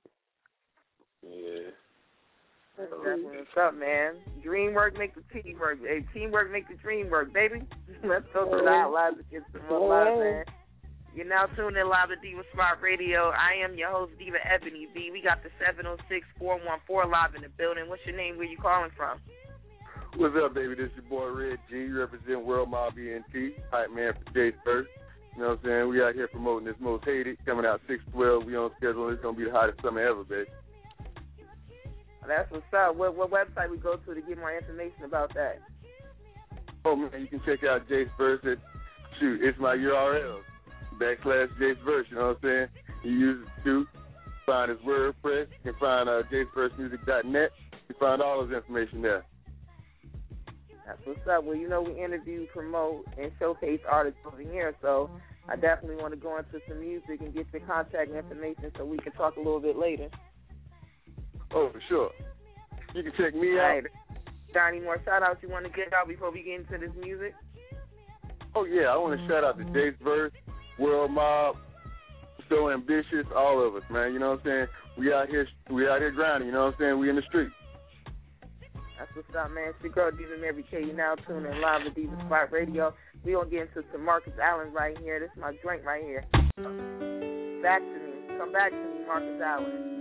Yeah. That's definitely what's up, man. Dream work make the team work. Hey, teamwork make the dream work, baby. Let's go to the outlines and get some more love, man. You're now tuned in live to Diva Smart Radio. I am your host, Diva Ebony B. We got the 706-414 live in the building. What's your name? Where you calling from? What's up, baby? This is your boy Red G, represent World Mob ENT, hype man for Jay's First. You know what I'm saying? We out here promoting this Most Hated, coming out 6/12. We on schedule. It's going to be the hottest summer ever, baby. That's what's up. What website we go to get more information about that? Oh, man, you can check out Jay's First at, it's my URL, /Jay's First, you know what I'm saying? You use it to find his WordPress. You can find jaysfirstmusic.net. You can find all his information there. That's what's up. Well, you know, we interview, promote, and showcase artists over here, so I definitely want to go into some music and get your contact information so we can talk a little bit later. Oh, for sure. You can check me out. Got any more shout-outs you want to get out before we get into this music? Oh, yeah. I want to shout out to Jay's Verse, World Mob, So Ambitious, all of us, man. You know what I'm saying? We out here grinding, you know what I'm saying? We in the street. That's what's up, man. It's your girl, Diva Mary K. You now tuning in live with Diva Spot Radio. We going to get into some Marcus Allen right here. This is my drink right here. Back to me. Come back to me, Marcus Allen.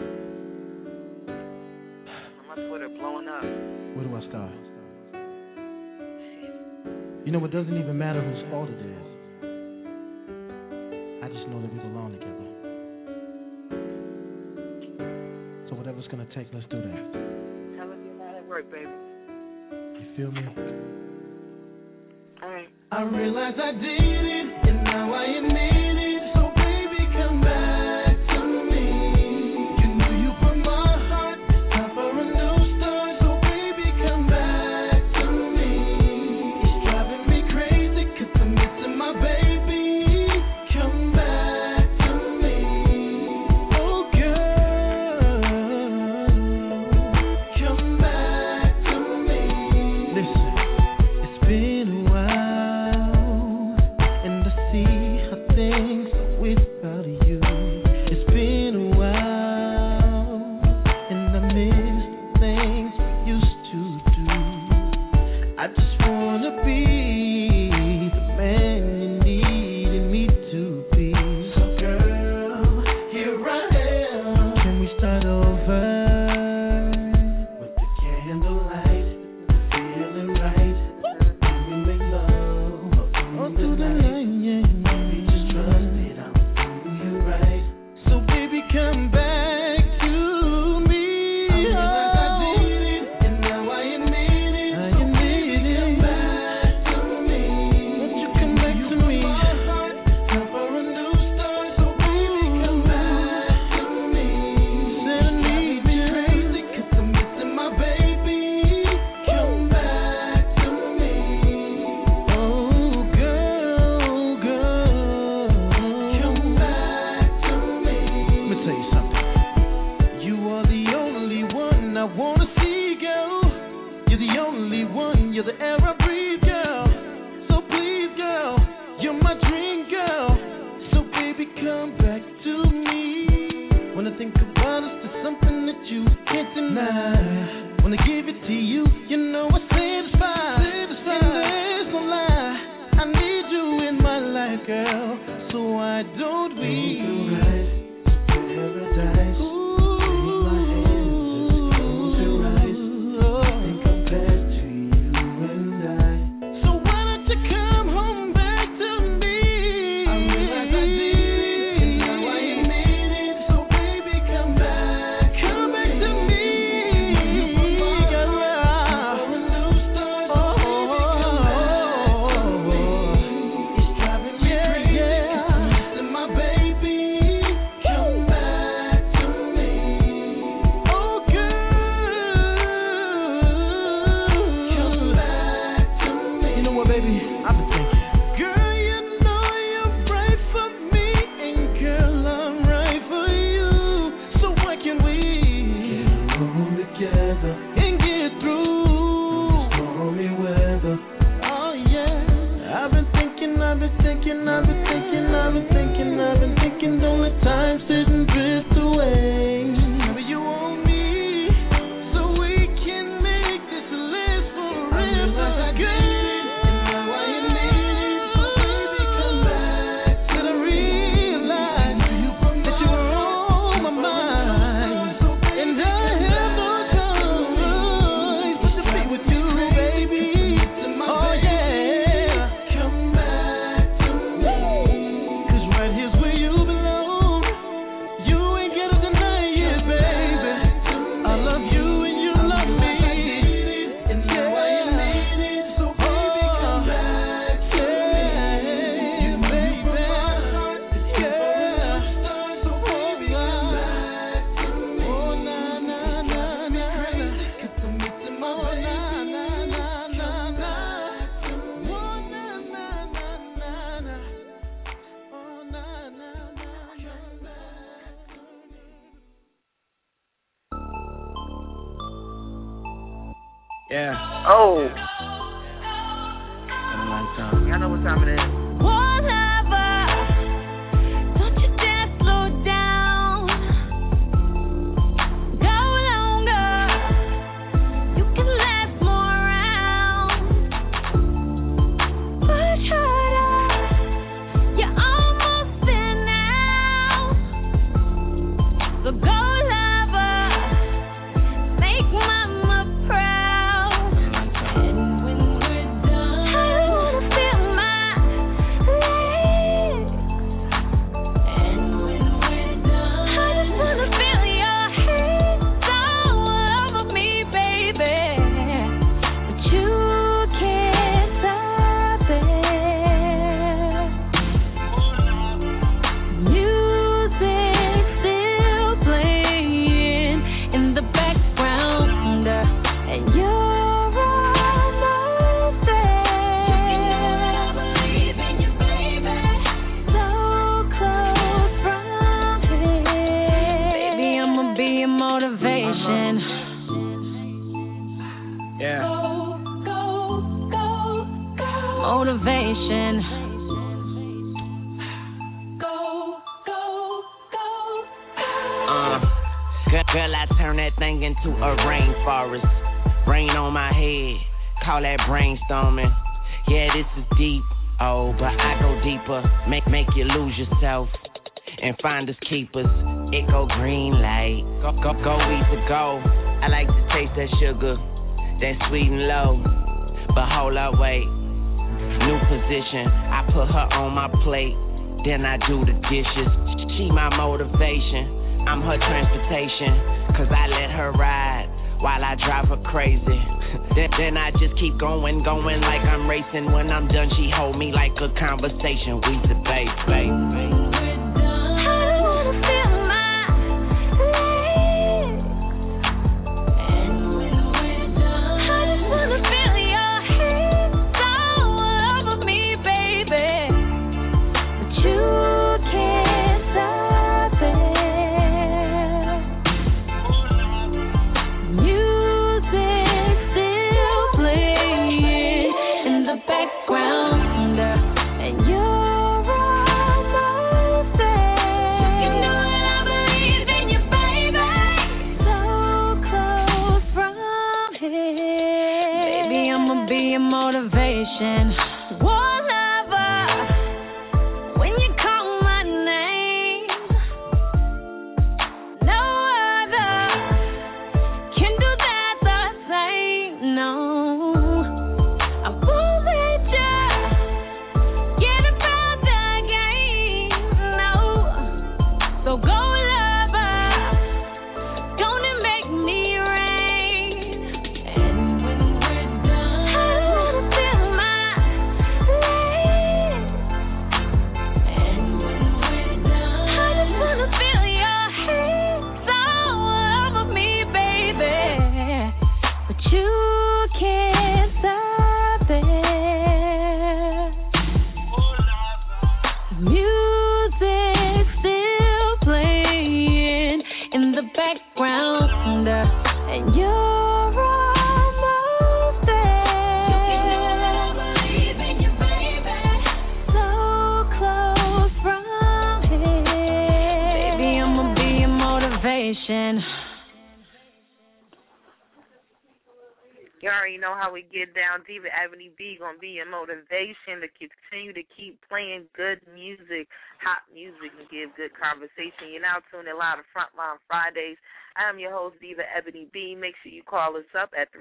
My Twitter blowing up. Where do I start? You know, it doesn't even matter whose fault it is. I just know that we belong together. So whatever's going to take, let's do that. Work, baby. You feel me? All right. I realized I did it, and now I admit it. So baby, come back to me. You know you put my heart, time for a new start. So baby, come back to me. It's driving me crazy, 'cause I'm missing my baby. Come back to me. Oh girl, come back. It's been a while, and I see how things you're my dream girl. So baby, come back to me. When I think about us, there's something that you can't deny. When I give it to you, you know I'm satisfied. And there's no lie, I need you in my life, girl. So why don't we go right to paradise? Take my hand, just close your eyes. Think I'm back to you and I. So why don't you come home back to me? I realize I did it, and now I admit it. So baby, come back to me. I've been thinking, don't let time sit and drift away. Maybe you want me, so we can make this last forever. Good, and now I admit it. So baby, come back. Till I realize that you are on my mind, and I have no choice but to be with you, baby. Oh yeah, come back to me. 'Cause right here's where you belong. You ain't gotta deny it, baby. I love you and you love me. And now I admit it. So baby, come back to me. You baby, yeah. So baby, come back to me. Oh na na na na, 'cause I'm missing my na na na na na. Oh na na na na na. Oh na na na na. Yeah. Oh, Been a long time. y'all know what time it is. Whatever. Don't you dare slow down. Go longer. You can last more rounds. Push harder. You're almost there now. So go lover. Make mama proud. And when we're done, I wanna feel my legs. And when we're done, I just wanna feel your hands all over me, baby. But you can't stop it. Music still playing in the background, and you're almost there. Believe in you, baby. So close from here. Baby, I'ma be your motivation. Yeah. Motivation. Girl, I turn that thing into a rainforest. Rain on my head, call that brainstorming. Yeah, this is deep, oh, but I go deeper. Make you lose yourself and find us keepers. It go green light, go easy go. I like to taste that sugar, that sweet and low. But hold up, wait, new position. I put her on my plate, then I do the dishes. She my motivation, I'm her transportation. 'Cause I let her ride while I drive her crazy. Then I just keep going like I'm racing. When I'm done, she hold me like a conversation. We debate, babe. I wanna feel my legs. And when we're done, I just wanna feel your hands all over me, baby. But you can't stop it. Music still playing in the background, and you're Music still playing in the background, and you're almost there. Believe in you, baby. So close from here. Baby, I'ma be your motivation. You already know how we get down. Diva Ebony B gonna be your motivation to continue to keep playing good music, hot music, and give good conversation. You're now tuning live to Frontline Fridays. I am your host, Diva Ebony B. Make sure you call us up at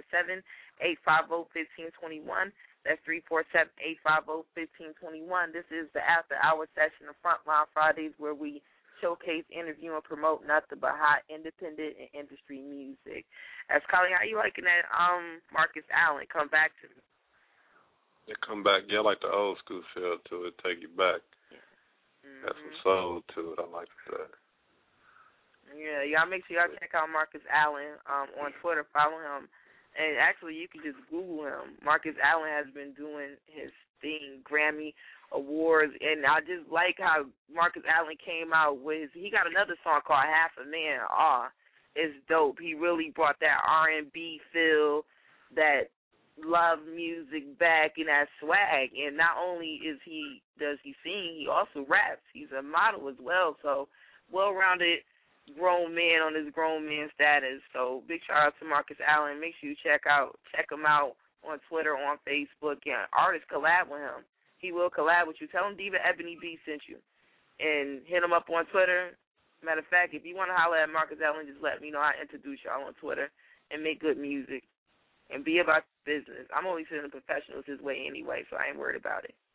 347-850-1521. That's 347-850-1521. This is the after-hour session of Frontline Fridays where we showcase, interview, and promote nothing but hot, independent, and industry music. As Collie, how you liking that Marcus Allen? Come back to me. It come back, yeah, like the old school feel to it, take you back. Got some soul to it. I like that. Yeah, y'all make sure y'all check out Marcus Allen on Twitter. Follow him. And actually, you can just Google him. Marcus Allen has been doing his thing, Grammy Awards, and I just like how Marcus Allen came out with he got another song called Half a Man. It's dope. He really brought that R&B feel, that love music back, and that swag. And not only does he sing, he also raps. He's a model as well. So well-rounded grown man on his grown man status. So big shout out to Marcus Allen. Make sure you check him out on Twitter, on Facebook, and artists collab with him. He will collab with you. Tell him Diva Ebony B sent you. And hit him up on Twitter. Matter of fact, if you want to holler at Marcus Allen, just let me know. I'll introduce y'all on Twitter and make good music and be about business. I'm only sending professionals his way anyway, so I ain't worried about it.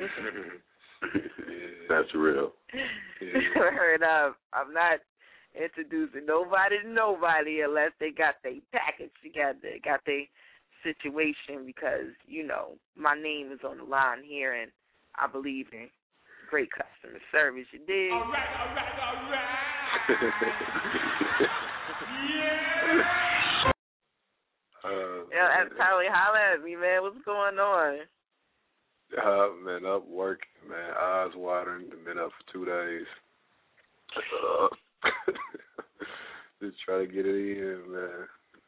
That's real. Heard up. I'm not introducing nobody to nobody unless they got their package together, got their situation, because, you know, my name is on the line here, and I believe in great customer service. You dig? All right. Yeah, Tyler, holla at me, man. What's going on? Man, up working, man. Eyes watering. Been up for 2 days. Just try to get it in, man.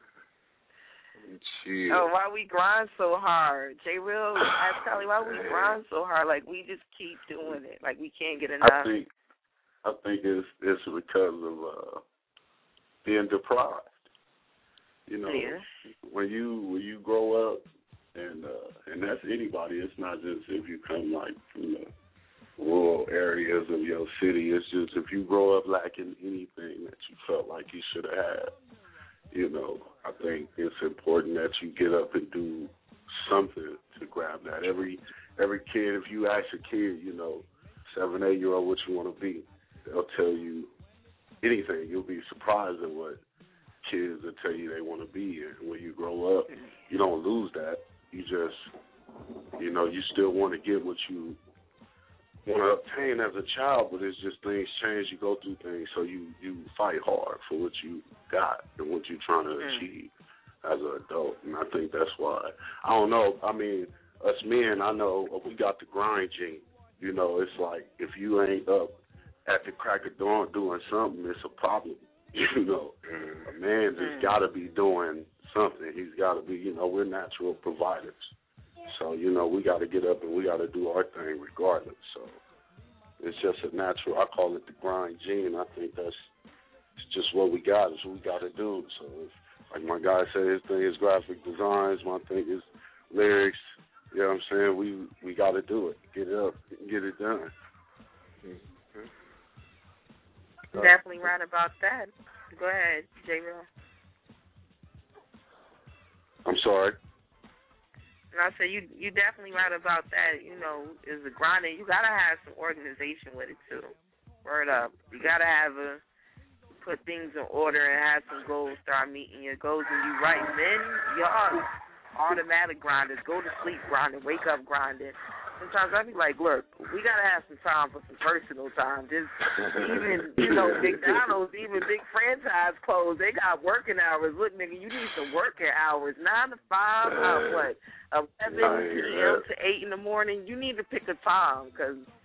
Chill. Oh, why we grind so hard? J-Real, ask Tyler, why we grind so hard? Like, we just keep doing it. Like, we can't get enough. I think it's because of being deprived. You know, when you grow up, and that's anybody. It's not just if you come like from the rural areas of your city. It's just if you grow up lacking anything that you felt like you should have had. You know, I think it's important that you get up and do something to grab that. Every kid, if you ask a kid, you know, 7, 8-year-old what you want to be, they'll tell you anything. You'll be surprised at what kids will tell you they want to be. And when you grow up, you don't lose that. You just, you know, you still want to get what you want to obtain as a child, but it's just things change. You go through things, so you fight hard for what you got and what you're trying to achieve as an adult. And I think that's why. I don't know. I mean, us men, I know we got the grind gene. You know, it's like if you ain't up at the crack of dawn doing something, it's a problem. You know, a man just got to be doing something. He's got to be, you know, we're natural providers. So, you know, we got to get up and we got to do our thing regardless. So it's just a natural, I call it the grind gene. I think it's just what we got. It's what we got to do. So, like my guy said, his thing is graphic designs. My thing is lyrics. You know what I'm saying? We got to do it. Get it up and get it done. Definitely right about that. Go ahead, J-Real. I'm sorry. And I say you definitely right about that. You know, is the grinding. You gotta have some organization with it too. Word up. You gotta have put things in order and have some goals. Start meeting your goals. And you right, men, y'all automatic grinders. Go to sleep grinding. Wake up grinding. Sometimes I be like, look, we gotta have some time for some personal time. Just even, you know, McDonald's, even big franchise clothes, they got working hours. Look, nigga, you need some working hours. 9 to 5, 11 p.m. to 8 in the morning. You need to pick a time, because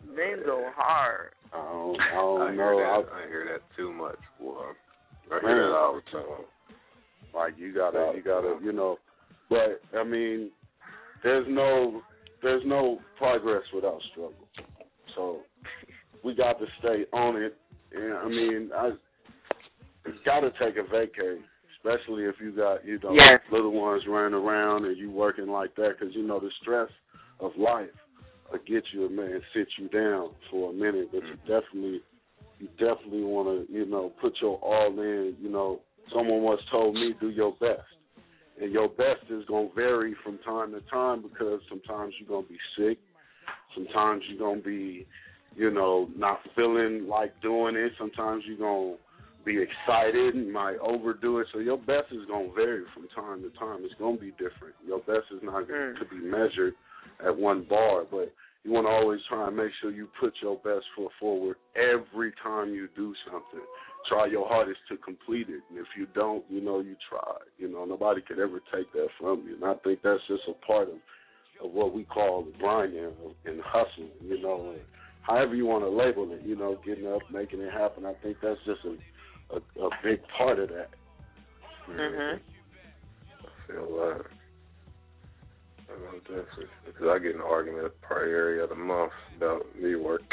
Men go hard. I don't know. I hear that too much, boy. I hear that all the time. Like you gotta, you know. But I mean, there's no progress without struggle. So we got to stay on it. And I mean, it's got to take a vacay, especially if you got little ones running around and you working like that, because you know the stress of life will get you, man, sit you down for a minute. But you definitely want to, put your all in. You know, someone once told me, do your best. And your best is going to vary from time to time, because sometimes you're going to be sick. Sometimes you're going to be, not feeling like doing it. Sometimes you're going to be excited and might overdo it. So your best is going to vary from time to time. It's going to be different. Your best is not going to be measured at one bar, but you want to always try and make sure you put your best foot forward every time you do something. Try your hardest to complete it. And if you don't, you tried. Nobody could ever take that from you. And I think that's just a part of what we call the grinding and hustle, and however you want to label it, getting up, making it happen. I think that's just a big part of that. Mm-hmm. I feel that. I know definitely. Because I get in an argument probably every other month about me work.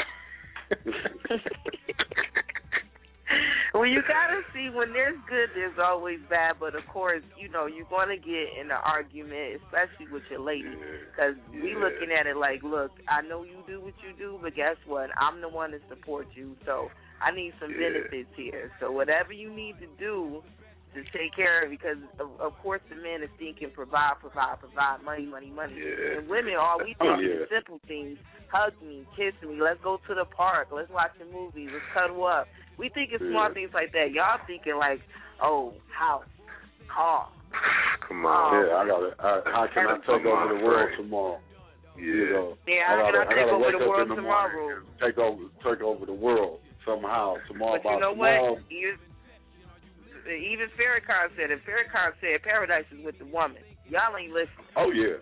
Well, you gotta see, when there's good, there's always bad. But of course, you're gonna get in an argument, especially with your lady, because we looking at it like, look, I know you do what you do, but guess what? I'm the one that supports you, so I need some benefits here. So whatever you need to do to take care of it, because of course the men is thinking provide, money. Yeah. And women, all we think is simple things: hug me, kiss me, let's go to the park, let's watch a movie, let's cuddle up. We think it's small things like that. Y'all thinking like, oh, house, car. Come on. How can I take over the world tomorrow? How can I take over the world tomorrow? Take over the world somehow tomorrow. But you know what? Even Farrakhan said it. Farrakhan said paradise is with the woman. Y'all ain't listening. Oh, yeah.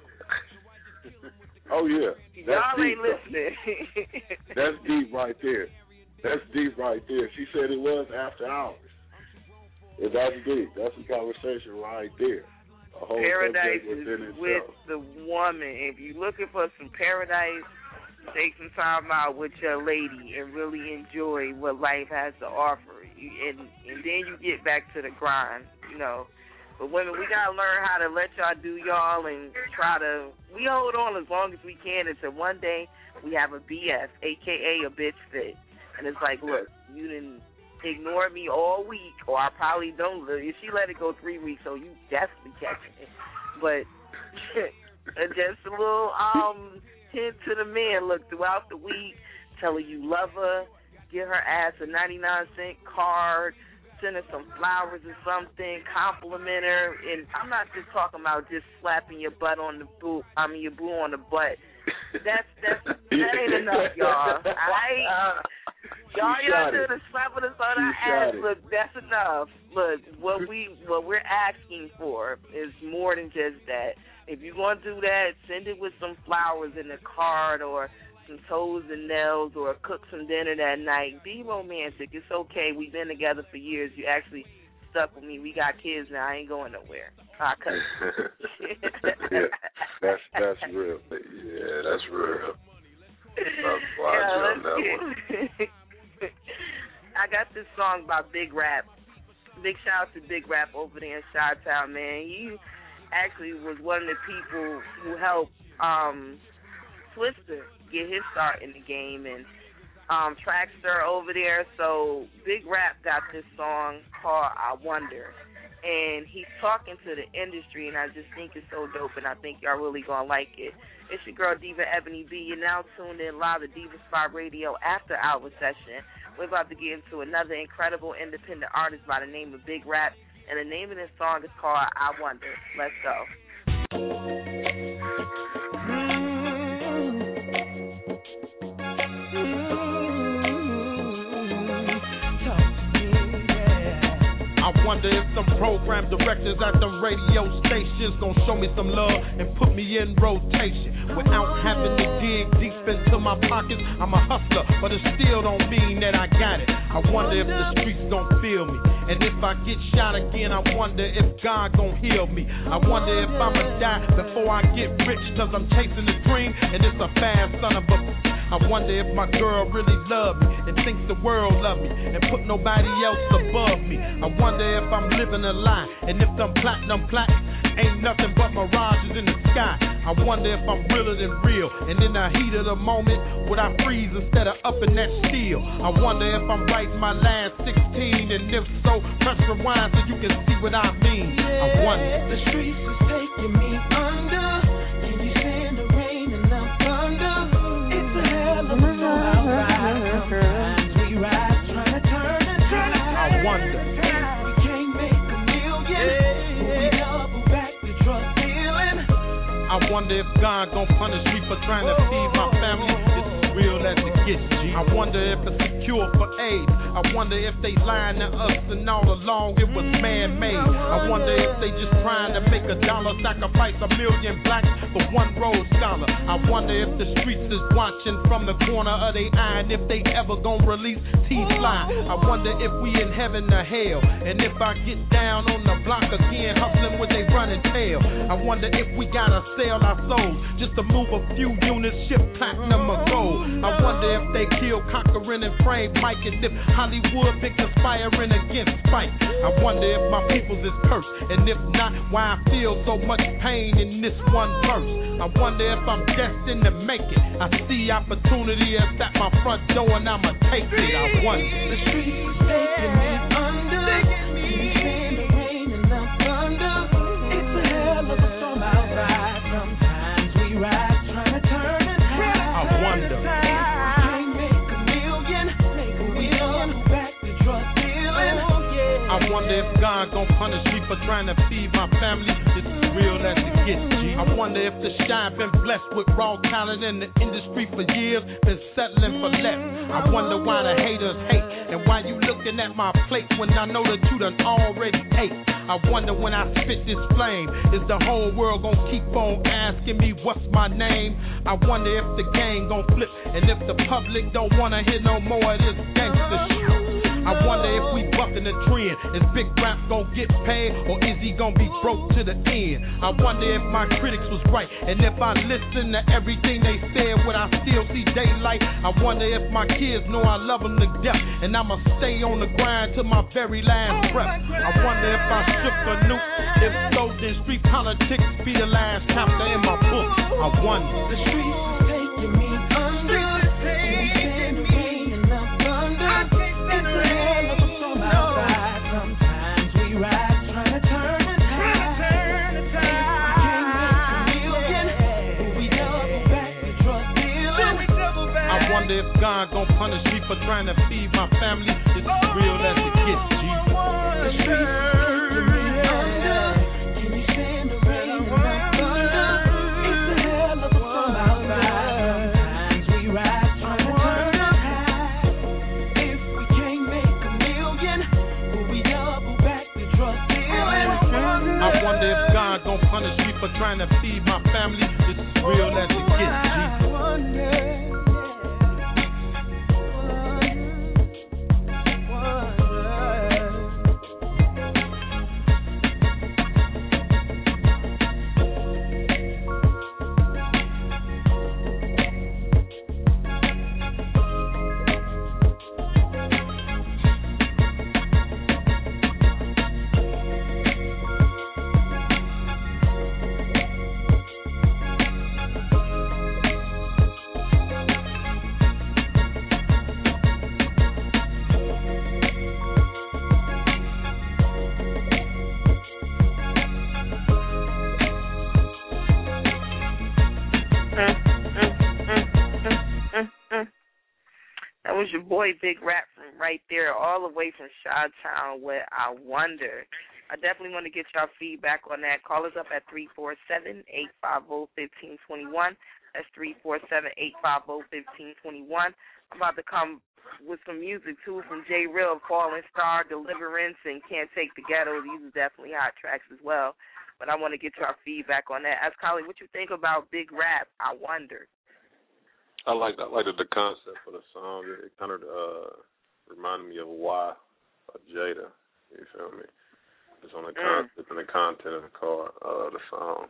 Y'all ain't listening. That's deep right there. She said it was after hours. And that's deep. That's a conversation right there. A whole paradise is with itself. the woman. If you're looking for some paradise, take some time out with your lady and really enjoy what life has to offer. And then you get back to the grind, But women, we got to learn how to let y'all do y'all and we hold on as long as we can until one day we have a BF, a.k.a. a bitch fit. And it's like, look, you didn't ignore me all week, or I probably don't. If she let it go 3 weeks, so you definitely catching it. But just a little hint to the men, look, throughout the week, tell her you love her, give her ass a 99-cent card, send her some flowers or something, compliment her. And I'm not just talking about just slapping your butt on the boo. Your boo on the butt. That ain't enough, y'all. Y'all do the slapping us on our ass. Look, that's enough. Look, what we're asking for is more than just that. If you're gonna do that, send it with some flowers in the card, or some toes and nails, or cook some dinner that night. Be romantic. It's okay. We've been together for years. You actually stuck with me. We got kids now. I ain't going nowhere. That's real. Yeah, that's real. I got this song by Big Rap. Big shout out to Big Rap over there in Chi-Town, man. He actually was one of the people who helped Twister get his start in the game, and Trackster over there. So Big Rap got this song called I Wonder, and he's talking to the industry, and I just think it's so dope, and I think y'all really gonna like it. It's your girl Diva Ebony B. You're now tuned in live to Diva Spot Radio after hour session. We're about to get into another incredible independent artist by the name of Big Rap, and the name of this song is called I Wonder. Let's go. I wonder if some program directors at them radio stations gonna show me some love and put me in rotation. without having to dig deep into my pockets. I'm a hustler, but it still don't mean that I got it. I wonder if the streets gon' feel me. And if I get shot again, I wonder if God gon' heal me. I wonder if I'ma die before I get rich, cause I'm chasing a dream, and it's a fast son of a... I wonder if my girl really love me and thinks the world love me and put nobody else above me. I wonder if I'm living a lie, and if them platinum plaques ain't nothing but mirages in the sky. I wonder if I'm realer than real, and in the heat of the moment, would I freeze instead of up in that steel? I wonder if I'm writing my last 16, and if so, press rewind so you can see what I mean. I wonder. The streets is taking me under. Can you stand the rain and the thunder? It's a hell of a song outside. Sometimes we ride, trying to turn and turn. I wonder. We can't make a million, but we double back the drug dealing. I wonder if God gon' punish me for trying to feed my family. It's as real as it gets, G. I wonder if it's a cure for AIDS. I wonder if they lying to us and all along it was man-made. I wonder if they just trying to make $1, sacrifice 1 million blacks for one Rhodes Scholar. I wonder if the streets is watching from the corner of their eye, and if they ever gon' release T-Fly. I wonder if we in heaven or hell, and if I get down on the block again, hustling with they running tail. I wonder if we gotta sell our souls just to move a few units, ship platinum or gold. I wonder if they kill Cochran and Frank Mike, and if Hollywood been conspiring against Spike. I wonder if my peoples is cursed, and if not, why I feel so much pain in this one verse. I wonder if I'm destined to make it. I see opportunity is at my front door, and I'ma take it. I wonder. The streets is taking me under. Can you stand the rain and the thunder? It's a hell of a storm outside. Sometimes we ride, trying to turn and turn. I wonder. I wonder if God gon' punish me for trying to feed my family. It's as real as it gets, G. I wonder if the Shy been blessed with raw talent in the industry for years, been settling for less. I wonder why the haters hate, and why you looking at my plate when I know that you done already ate. I wonder when I spit this flame, is the whole world gon' keep on asking me what's my name? I wonder if the game gon' flip, and if the public don't wanna hear no more of this gangster shit. I wonder if we bucking the trend. Is Big Rap gon' get paid, or is he gon' be broke to the end? I wonder if my critics was right, and if I listen to everything they said, would I still see daylight? I wonder if my kids know I love them to death, and I'ma stay on the grind till my very last breath. I wonder if I shook a nuke. If so, then street politics be the last chapter in my book. I wonder. The streets is taking me under. I wonder if God gon' punish me for trying to feed my family. It's as real as it gets, G. The streets is taking me under. Can you stand the rain and the thunder? It's a hell of a storm outside. Sometimes we ride, trying to turn up high. If we can't make $1 million, will we double back the drug dealing? I wonder if God gon' punish me for trying to feed my family. It's as real as it gets, G. That was your boy Big Rap from right there, all the way from Chi-Town with I Wonder. I definitely want to get y'all feedback on that. Call us up at 347-850-1521. That's 347-850-1521. I'm about to come with some music, too, from J. Real, Falling Star, Deliverance, and Can't Take the Ghetto. These are definitely hot tracks as well. But I want to get your feedback on that. Ask Collie, what you think about Big Rap? I wonder. I like the concept for the song. It kind of reminded me of Why by Jada. You feel me? It's on the concept and the content of the song.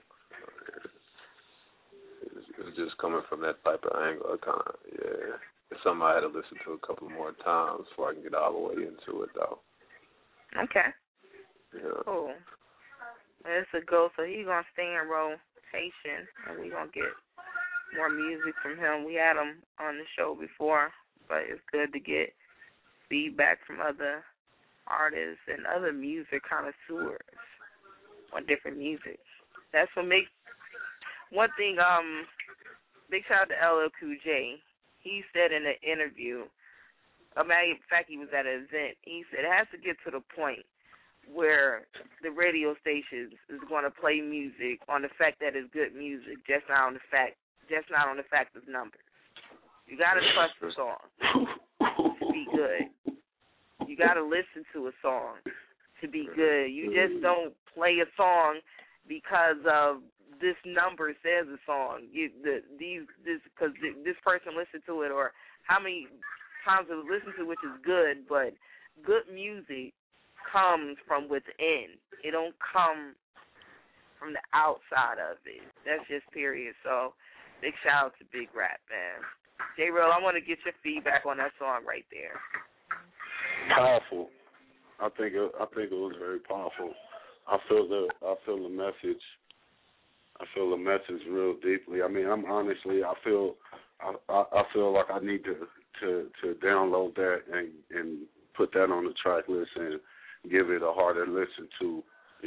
It's just coming from that type of angle. It's something I had to listen to a couple more times before I can get all the way into it, though. Okay. Yeah. Cool. It's a go. So he's gonna stay in rotation, and we're gonna get more music from him. We had him on the show before, but it's good to get feedback from other artists and other music connoisseurs on different music. That's what makes one thing. Big shout out to LL Cool J. He said in an interview, in fact, he was at an event. He said it has to get to the point where the radio stations is going to play music on the fact that it's good music, just not on the fact of numbers. You got to trust the song to be good. You got to listen to a song to be good. You just don't play a song because of this number says a song. Because this person listened to it, or how many times it was listened to, which is good. But good music comes from within. It don't come from the outside of it. That's just period. So big shout out to Big Rap, man. J-Real, I want to get your feedback on that song right there. Powerful. I think it was very powerful. I feel the message. I feel the message real deeply. I mean, I feel like I need to download that and put that on the track list and give it a harder listen to,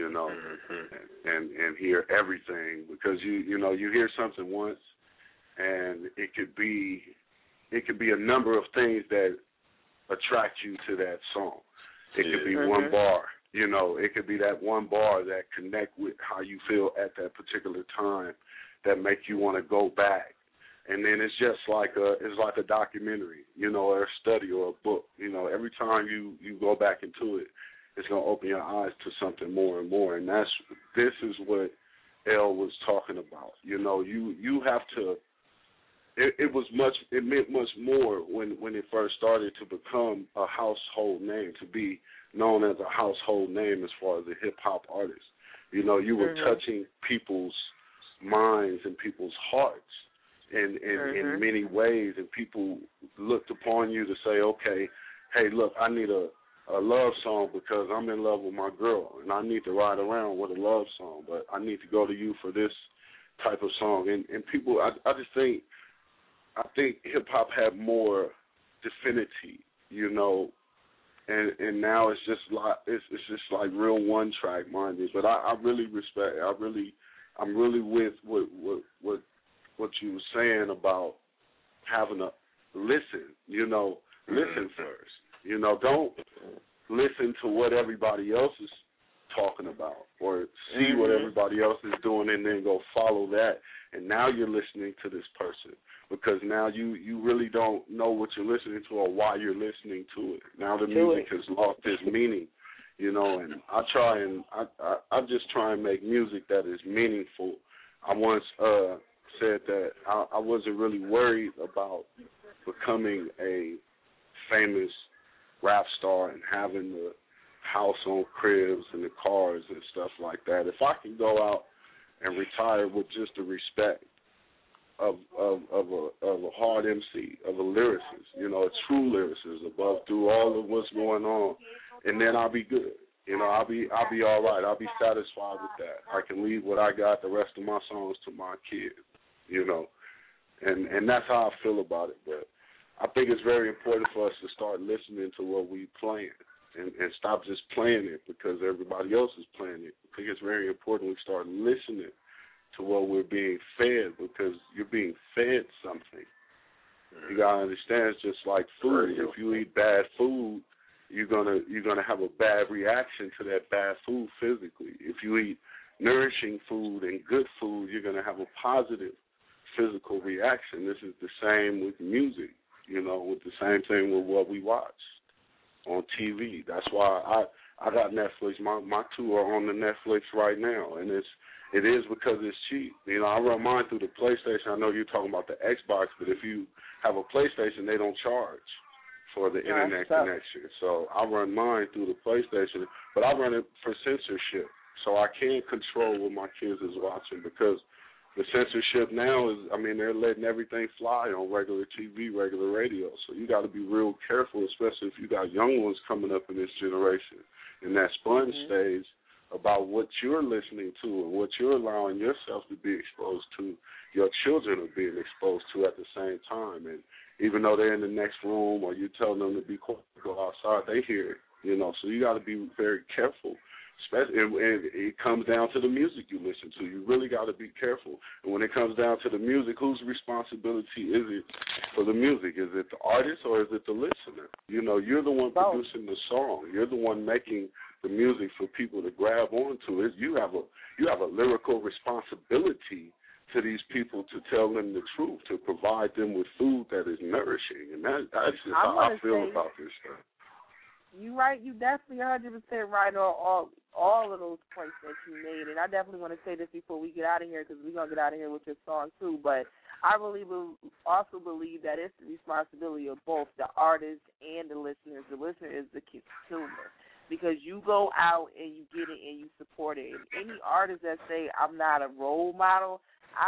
and hear everything, because you hear something once and it could be a number of things that attract you to that song. It could be one bar. It could be that one bar that connect with how you feel at that particular time, that make you want to go back. And then it's just like a documentary, or a study or a book. Every time you go back into it, it's gonna open your eyes to something more and more. And this is what L was talking about. You have to. It meant much more when it first started to become a household name, to be known as a household name as far as a hip-hop artist. You were touching people's minds and people's hearts in many ways, and people looked upon you to say, okay, hey, look, I need a love song because I'm in love with my girl, and I need to ride around with a love song, but I need to go to you for this type of song. And people, I think hip-hop had more definity, and now it's just like real one-track minded. But I really respect. I'm really with what you were saying about having to listen. Listen first. Don't listen to what everybody else is talking about or see what everybody else is doing and then go follow that. And now you're listening to this person, because now you really don't know what you're listening to or why you're listening to it. Now the music has lost its meaning, and I just try and make music that is meaningful. I once said that I wasn't really worried about becoming a famous rap star and having the house on cribs and the cars and stuff like that. If I can go out and retire with just the respect of a hard MC, of a lyricist, a true lyricist, through all of what's going on, and then I'll be good. I'll be all right. I'll be satisfied with that. I can leave what I got, the rest of my songs, to my kids, and that's how I feel about it. But I think it's very important for us to start listening to what we playing and stop just playing it because everybody else is playing it. I think it's very important we start listening to what we're being fed, because you're being fed something. You gotta understand, it's just like food. If you eat bad food, you're gonna have a bad reaction to that bad food physically. If you eat nourishing food and good food, you're gonna have a positive physical reaction. This is the same with music, with the same thing with what we watch on TV. That's why I got Netflix. My two are on the Netflix right now, and it is because it's cheap. You know, I run mine through the PlayStation. I know you're talking about the Xbox, but if you have a PlayStation, they don't charge for the internet connection. So I run mine through the PlayStation, but I run it for censorship. So I can't control what my kids is watching because the censorship now is, I mean, they're letting everything fly on regular TV, regular radio. So you got to be real careful, especially if you got young ones coming up in this generation in that sponge stage about what you're listening to and what you're allowing yourself to be exposed to. Your children are being exposed to at the same time. And even though they're in the next room or you tell them to be quiet, go outside, they hear it, you know. So you got to be very careful. Especially, and it comes down to the music you listen to. You really got to be careful. And when it comes down to the music, whose responsibility is it for the music? Is it the artist or is it the listener? You know, you're the one producing the song. You're the one making the music for people to grab onto. You have a lyrical responsibility to these people to tell them the truth, to provide them with food that is nourishing. And that's just how I feel about this stuff. You're right. You definitely 100% right on all of those points that you made. And I definitely want to say this before we get out of here because we're going to get out of here with your song too. But I really also believe that it's the responsibility of both the artist and the listeners. The listener is the consumer because you go out and you get it and you support it. And any artist that say, I'm not a role model,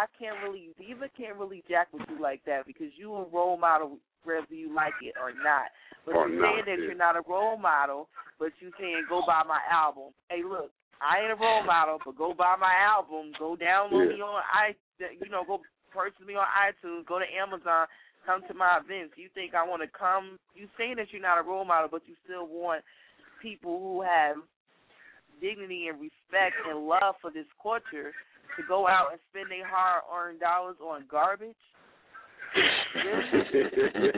Diva can't really jack with you like that because you a role model whether you like it or not. But you're saying that you're not a role model, but you're saying go buy my album. Hey, look, I ain't a role model, but go buy my album. Go download me on go purchase me on iTunes. Go to Amazon. Come to my events. You think I want to come? You saying that you're not a role model, but you still want people who have dignity and respect and love for this culture to go out and spend their hard-earned dollars on garbage? Really?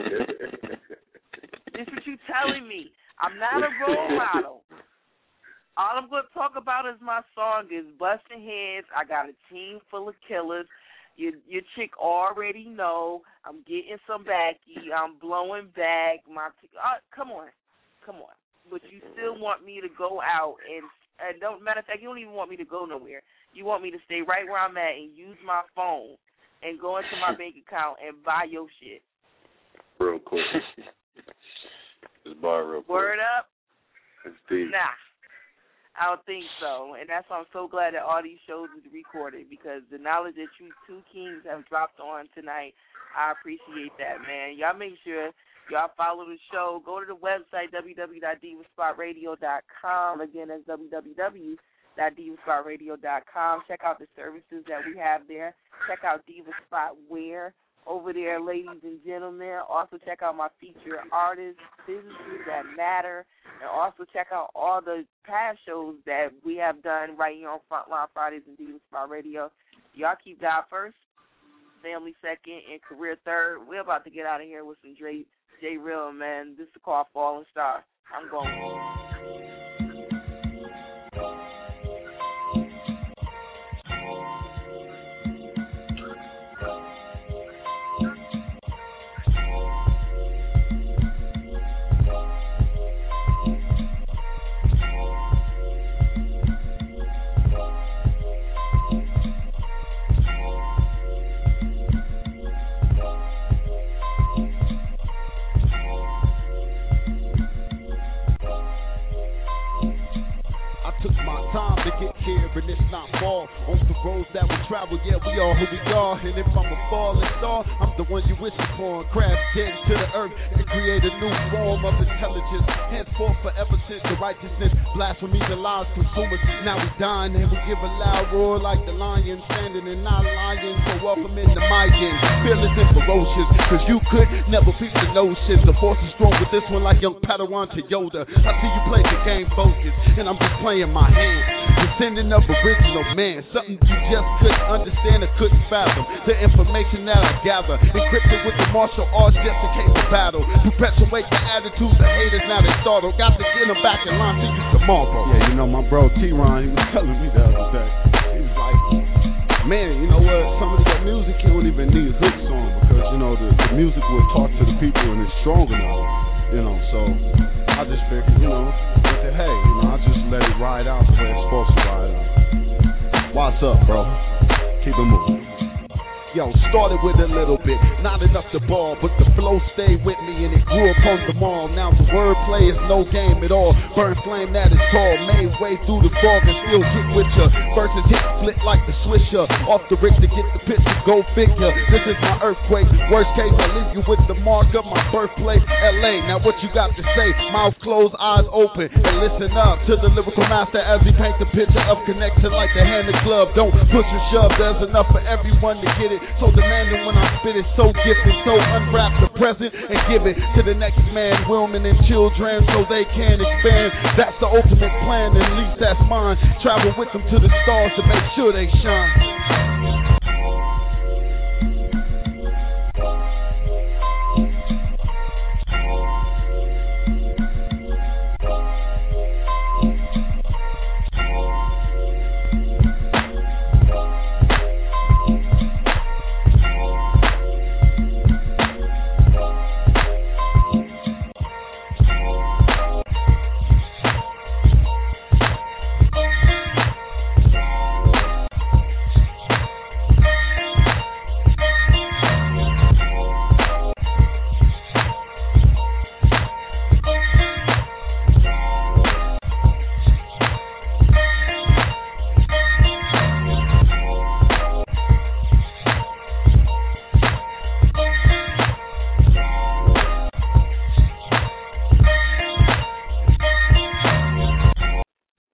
This is what you telling me. I'm not a role model. All I'm going to talk about is my song is Busting Heads. I got a team full of killers. Your chick already know. I'm getting some backy. I'm blowing back. Come on. But you still want me to go out and matter of fact, you don't even want me to go nowhere. You want me to stay right where I'm at and use my phone and go into my bank account and buy your shit. Real quick. Just bar real quick. Word up? It's deep. Nah, I don't think so. And that's why I'm so glad that all these shows is recorded because the knowledge that you two kings have dropped on tonight, I appreciate that, man. Y'all make sure y'all follow the show. Go to the website, www.divaspotradio.com. Again, that's www.divaspotradio.com. Check out the services that we have there. Check out Diva Spot Wear over there, ladies and gentlemen. Also check out my featured artists, businesses that matter, and also check out all the past shows that we have done right here on Frontline Fridays and Diva Spot Radio. Y'all keep God first, family second, and career third. We're about to get out of here with some J Real, man. This is called Falling Star. I'm going. Time to get here, and it's not far. On the roads that we travel, yeah, we are who we are. And if I'm a falling star, I'm the one you wish upon. Crash dead to the earth and create a new form of intelligence. Henceforth, forever since the righteousness, blasphemy, the lies consume us. Now we dine and we give a loud roar like the lion standing and not lying. So welcome into my game, fearless and ferocious. Cause you could never beat the notion. The force is strong with this one like young Padawan to Yoda. I see you play the game focused, and I'm just playing my hand. Descendant of original man, something you just couldn't understand or couldn't fathom. The information that I gather, encrypted with the martial arts just in case of battle. Perpetuate the attitudes of haters, now they startled. Got to get them back in line to you tomorrow. Yeah, you know my bro T-Ron, he was telling me the other day. He was like, man, you know what? Some of the music you don't even need hooks on because, you know, the music will talk to the people and it's strong enough. You know, so I just figured, you know, hey, you know, I just let it ride out the way it's supposed to ride out. What's up, bro? Keep it moving. Yo, started with a little bit, not enough to ball, but the flow stayed with me and it grew upon them all. Now the wordplay is no game at all. Burn flame that is tall, made way through the fog and still get with ya. Versus hit split like the swisher, off the rig to get the picture, go figure. This is my earthquake, worst case I leave you with the mark of my birthplace, LA. Now what you got to say? Mouth closed, eyes open, and listen up to the lyrical master as he paints a picture of connection like the hand and glove. Don't push and shove, there's enough for everyone to get it. So demanding when I spit it, so gifted, so unwrap the present and give it to the next man, women and children so they can expand. That's the ultimate plan, at least that's mine. Travel with them to the stars to make sure they shine.